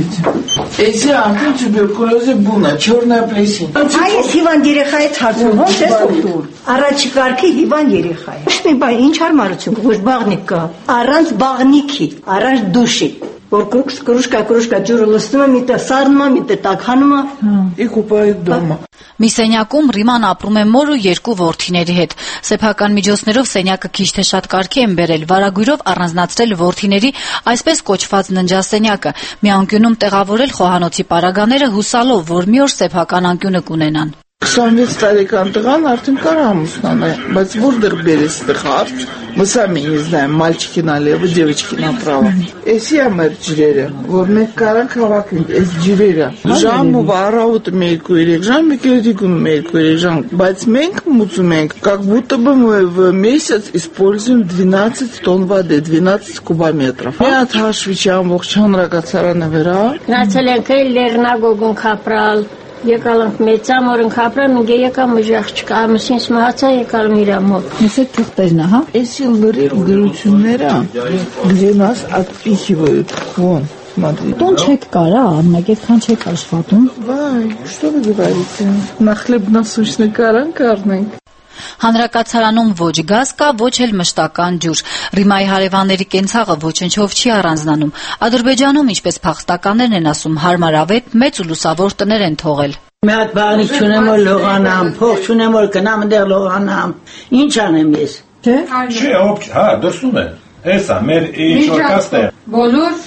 Էսի արդեն տուբերկուլոզը բուն է, չորնա պլեսին։ Այս հիվանդ երեխայի ցածում ոնց է դոկտոր։ Առաջի կարգի հիվանդ երեխա է։ Ոչ մի բան, ինչ հարմարություն, ոչ բաղնիկ կա։ Առանց բաղնիքի, առանց դուշի։ Որ կրուշկա, կրուշկա ջուրը լցնում է, միտը սառնում է, միտը տաքանում է։ Ի կուպայի դոմա։ Մի սենյակում Ռիման ապրում է մոր ու երկու որդիների հետ։ Սեփական միջոցներով սենյակը քիչ թե շատ կարգի են բերել, վարագույրով առանձնացրել որդիների այսպես կոչված ննջասենյակը, մի անկյունում տեղավորել խոհանոցի պարագաները հուսալով, որ մի օր սեփական անկյունը կունենան։ քսանվեց տարեկան տղան արդեն կարող ամուսնանա, բայց որտեղ բերես տղ հարց, мы сами не знаем, мальчики налево, девочки направо. Էսի է մեր ջրերը, որ մենք կարանք հավաքենք այս ջրերը։ Ժամը առավոտը երկու երեք ժամ, եկել գնում երկու երեք ժամ, բայց մենք մուծում ենք, как будто бы мы в месяц используем двенадцать тонн воды, двенадцать кубометров։ Մի հատ հաշվիչի ամբողջ հանրակացարանը վրա։ Գնացել ենք Լեռնագոգուն քապրալ։ Եկալ ենք մեծամ օրն քապրան ու եկամ ուժեղ չկա ամուսինս մահացա եկալ իրա մոտ Իսկ թղթերն ահա էսի լրիվ գրությունները где нас отпихивают вон смотри Տուն չեք կարա ամնակ այդքան չեք աշխատում Վայ что вы говорите на хлеб насущный կարանք առնենք Հանրակացարանում ոչ գազ կա, ոչ էլ մշտական ջուր։ Ռիմայի հարևանների կենցաղը ոչնչով չի առանձնանում։ Ադրբեջանում, ինչպես փախստականներն են ասում, հարմարավետ, մեծ ու լուսավոր տներ են թողել։ Մի հատ բաղնի չունեմ որ լողանամ, փող չունեմ որ գնամ այնտեղ լողանամ։ Ինչ անեմ ես։ Չէ։ Չէ, ոք, հա, դրսում են։ Էսա մեր իջորկաստը։ Բոլոր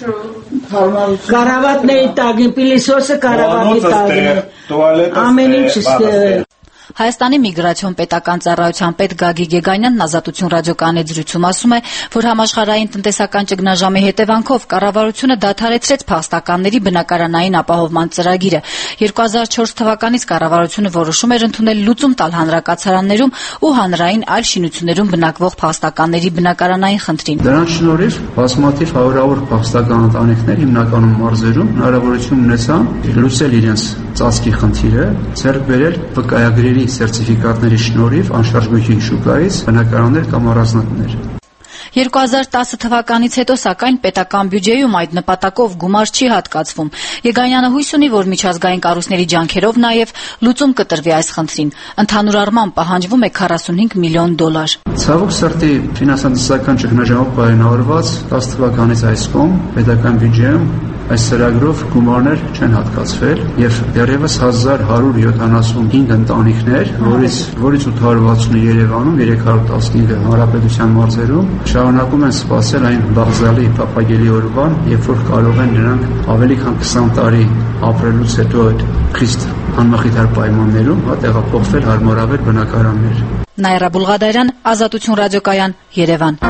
կարավատների տագին պիլիսոսը կարավատի տագին։ Ամեն ինչ ստեղ Հայաստանի միգրացիոն պետական ծառայության պետ Գագիկ Գեգանյանն Ազատություն ռադիոկայանի զրույցում ասում է, որ համաշխարհային տնտեսական ճգնաժամի հետևանքով կառավարությունը դադարեցրեց փախստականների բնակարանային ապահովման ծրագիրը։ երկու հազար չորս թվականից կառավարությունը որոշում էր ընդունել լուծում տալ հանրակացարաններում ու հանրային այլ շինություններում բնակվող փախստականների բնակարանային խնդրին։ Դրանց շնորհիվ բազմաթիվ հարյուրավոր փախստական ընտանիքներ հիմնականում մարզերում հնարավորություն ունեցան լուծել իրենց ծածկի խնդիրը, ձեռք բերել վկայագրերի սերտիֆիկատների շնորհիվ անշարժույթի շուկայից բնակարաններ կամ առանձնատներ։ երկու հազար տասը թվականից հետո սակայն պետական բյուջեում այդ նպատակով գումար չի հատկացվում։ Եգանյանը հույս ունի, որ միջազգային կառույցների ջանքերով նաև լուծում կտրվի այս խնդրին։ Ընդհանուր առմամբ պահանջվում է քառասունհինգ միլիոն դոլար։ Ցավոք սրտի ֆինանսական ճգնաժամով պայմանավորված տասը թվականից այս կողմ պետական բյուջեում այս ծրագրով գումարներ չեն հատկացվել եւ դեռևս հազար հարյուր յոթանասունհինգ ընտանիքներ, որից որից ութ հարյուր վաթսունը Երևանում, երեք հարյուր տասնհինգը հանրապետության մարզերում շարունակում են սպասել այն բաղձալի փափագելի օրվան, երբ որ կարող են նրանք ավելի քան քսան տարի ապրելուց հետո այդ խիստ անմխիթար պայմաններում տեղափոխվել հարմարավետ բնակարաններ։ Նաիրա Բուլղադարյան, Ազատություն ռադիոկայան, Երևան։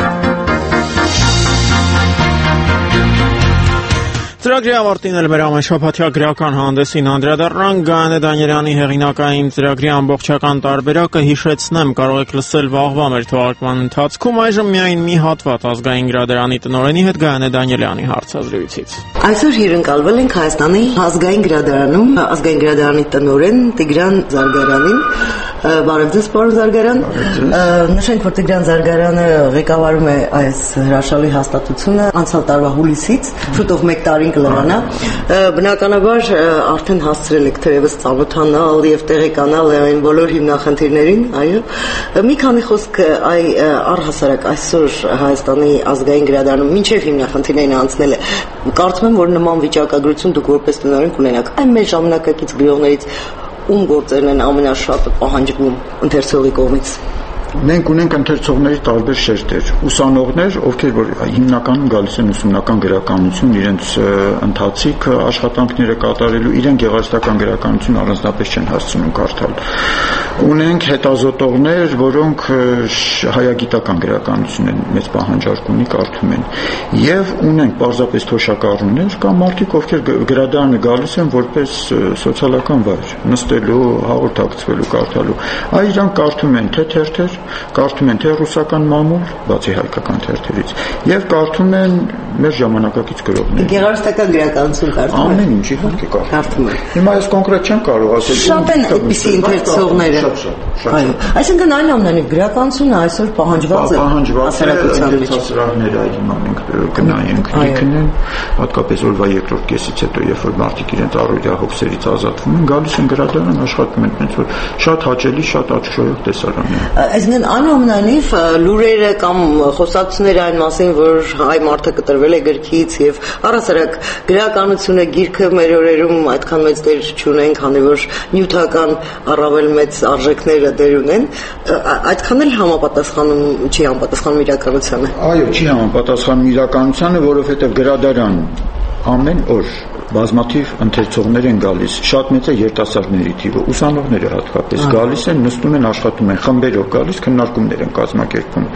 Ծրագրի ավարտին էլ մեր ամենշաբաթյա գրական հանդեսին անդրադառնանք Գայանե Դանիելյանի հեղինակային ծրագրի ամբողջական տարբերակը հիշեցնեմ, կարող եք լսել վաղվա մեր թողարկման ընթացքում, այժմ միայն մի հատված ազգային գրադարանի տնօրենի հետ Գայանե Դանիելյանի հարցազրույցից։ Այսօր հյուրընկալվել ենք Հայաստանի ազգային գրադարանում, ազգային գրադարանի տնօրեն Տիգրան Զարգարանին։ Բարև ձեզ, պարոն Զարգարյան։ Նշենք, որ Տիգրան Զարգարյանը ղեկավարում է այս հրաշալի հաստատությունը անցյալ տարվա հուլիսից, շուտով մեկ տարին կլրանա։ Բնականաբար արդեն հասցրել եք թերևս ծանոթանալ եւ տեղեկանալ այն բոլոր հիմնախնդիրներին, այո։ Մի քանի խոսք այ առհասարակ այսօր Հայաստանի ազգային գրադարանում մինչեւ հիմնախնդիրներն անցնել է։ Կարծում եմ, որ նման վիճակագրություն դուք որպես տնօրեն կունենաք։ Այն մեր ժամանակակից գրողներից ում գործերն են ամենաշատը պահանջվում ընթերցողի կողմից։ Մենք ունենք ընթերցողների տարբեր շերտեր, ուսանողներ, ովքեր որ հիմնականում գալիս են ուսումնական գրականություն, իրենց ընթացիկ աշխատանքները կատարելու, իրենք գեղարվեստական գրականություն առանձնապես չեն հասցնում կարդալ։ Ունենք հետազոտողներ, որոնք հայագիտական գրականություն են մեծ պահանջարկ ունի, կարդում են։ Եվ ունենք պարզապես թոշակառուներ կամ մարդիկ, ովքեր գրադարանը գալիս են որպես սոցիալական վայր, նստելու, հաղորդակցվելու, կարդալու։ Այ իրանք կարդում են թե թերթեր, կարդում են թե ռուսական մամուլ, բացի հայկական թերթերից, եւ կարդում են մեր ժամանակակից գրողներ։ Գեղարվեստական գրականություն կարդում են։ Ամեն ինչ իհարկե կարդում են։ Հիմա ես կոնկրետ չեմ կարող ասել։ Շատ են այդպիսի ընթերցողները։ Այո, այսինքն այն ամենի գրականությունը այսօր պահանջված է։ Պահանջված է ընթերցասրահները, հիմա մենք գնայինք լիքնեն, հատկապես օրվա երկրորդ կեսից հետո, երբ որ մարդիկ իրենց առօրյա հոգսերից ազատվում են, գալիս են գրադարան, աշխատում են, այնց որ շատ հաճելի, շատ աչքշոյող տեսարան է։ Այս Այսինքն անհամնանիվ լուրերը կամ խոսակցությունները այն մասին, որ հայ մարդը կտրվել է գրքից եւ առասարակ գրականությունը գիրքը մեր օրերում այդքան մեծ դեր չունեն, քանի որ նյութական առավել մեծ արժեքները դեր ունեն, այդքան էլ համապատասխանում չի համապատասխանում իրականությանը։ Այո, չի համապատասխանում իրականությանը, որովհետեւ գրադարան ամեն օր բազմաթիվ ընթերցողներ են գալիս, շատ մեծ է երիտասարդների թիվը, ուսանողները հատկապես գալիս են, նստում են, աշխատում են, խմբերով գալիս, քննարկումներ են կազմակերպում։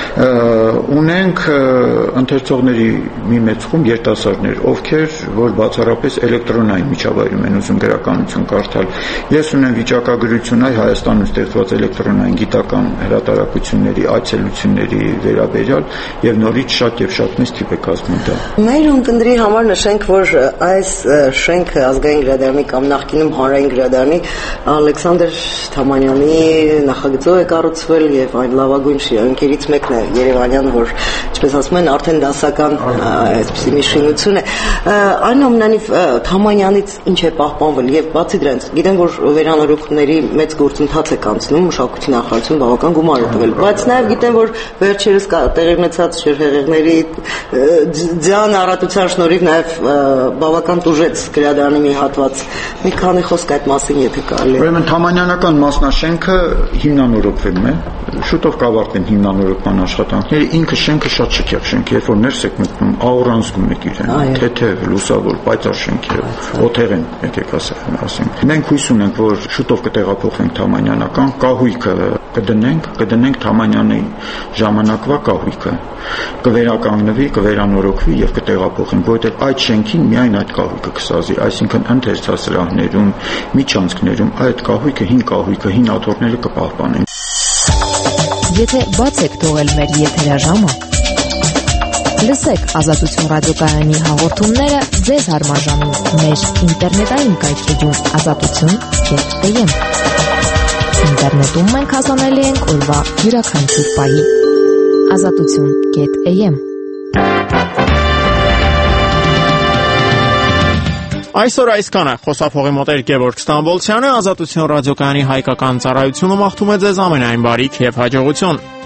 Ունենք ընթերցողների մի մեծ խումբ երիտասարդներ, ովքեր որ բացառապես էլեկտրոնային միջավայրում են ուզում գրականություն կարդալ։ Ես ունեմ վիճակագրություն այ Հայաստանում ստեղծված էլեկտրոնային գիտական հրատարակությունների, այցելությունների վերաբերյալ եւ նորից շատ եւ շատ մեծ թիվ է կազմում դա։ Մեր ունկնդրի համար նշենք, որ այս շենքը ազգային գրադարանի կամ նախկինում հանրային գրադարանի Ալեքսանդր Թամանյանի նախագծով է կառուցվել եւ այն լավագույն շինություններից մեկն է Երևանյան, որ ինչպես ասում են արդեն դասական այսպիսի մի շինություն է։ Այնուամենայնիվ Թամանյանից ինչ է պահպանվել եւ բացի դրանից գիտեմ, որ վերանորոգումների մեծ գործընթաց է կանցնում, մշակույթի նախարարությունը բավական գումար է տվել, բայց նաեւ գիտեմ, որ վերջերս տեղի ունեցած շրջհեղեղների ձյան առատության շնորհիվ նաեւ բավական տուժեց գրադարանի մի հատված։ Մի քանի խոսք այդ մասին եթե կարելի է։ Ուրեմն Թամանյանական մասնաշենքը հիմնանորոգվում է, շուտով կավարտեն հիմնանորոգման աշխատանքները, ինքը շենքը շատ շքեղ շենք է, երբ որ ներս եք մտնում, աուրան զգում եք իրեն, թեթև, լուսավոր, պայծառ շենք է, օթեղեն, եկեք ասենք։ Մենք հույս ունենք, որ շուտով կտեղափոխվենք Թամանյանական, կահույքը կդնենք, կդնենք Թամանյանի ժամանակվա կահույքը, կվերականգնվի, կվերանորոգվի եւ կտեղափոխենք, որովհետեւ այդ շենքին միայն այդ կահույքը կսազի, այսինքն ընթերցասրահներում, միջանցքներում այդ կահույքը, հին կահույքը, հին աթոռները կպահպանեն։ Եթե բաց եք թողել մեր եթերաժամը, լսեք Ազատություն ռադիոկայանի հաղորդումները ձեզ հարմարժանում մեր ինտերնետային կայքեջում ազատություն կետ am։ Ինտերնետում մենք հասանելի ենք օրվա յուրաքանչյուր պահի ազատություն կետ am։ Այսօր այսքանը խոսափողի մոտ էր Գևորգ Ստամբոլցյանը, Ազատություն ռադիոկայանի հայկական ծառայությունը մաղթում է ձեզ ամենայն բարիք եւ հաջողություն։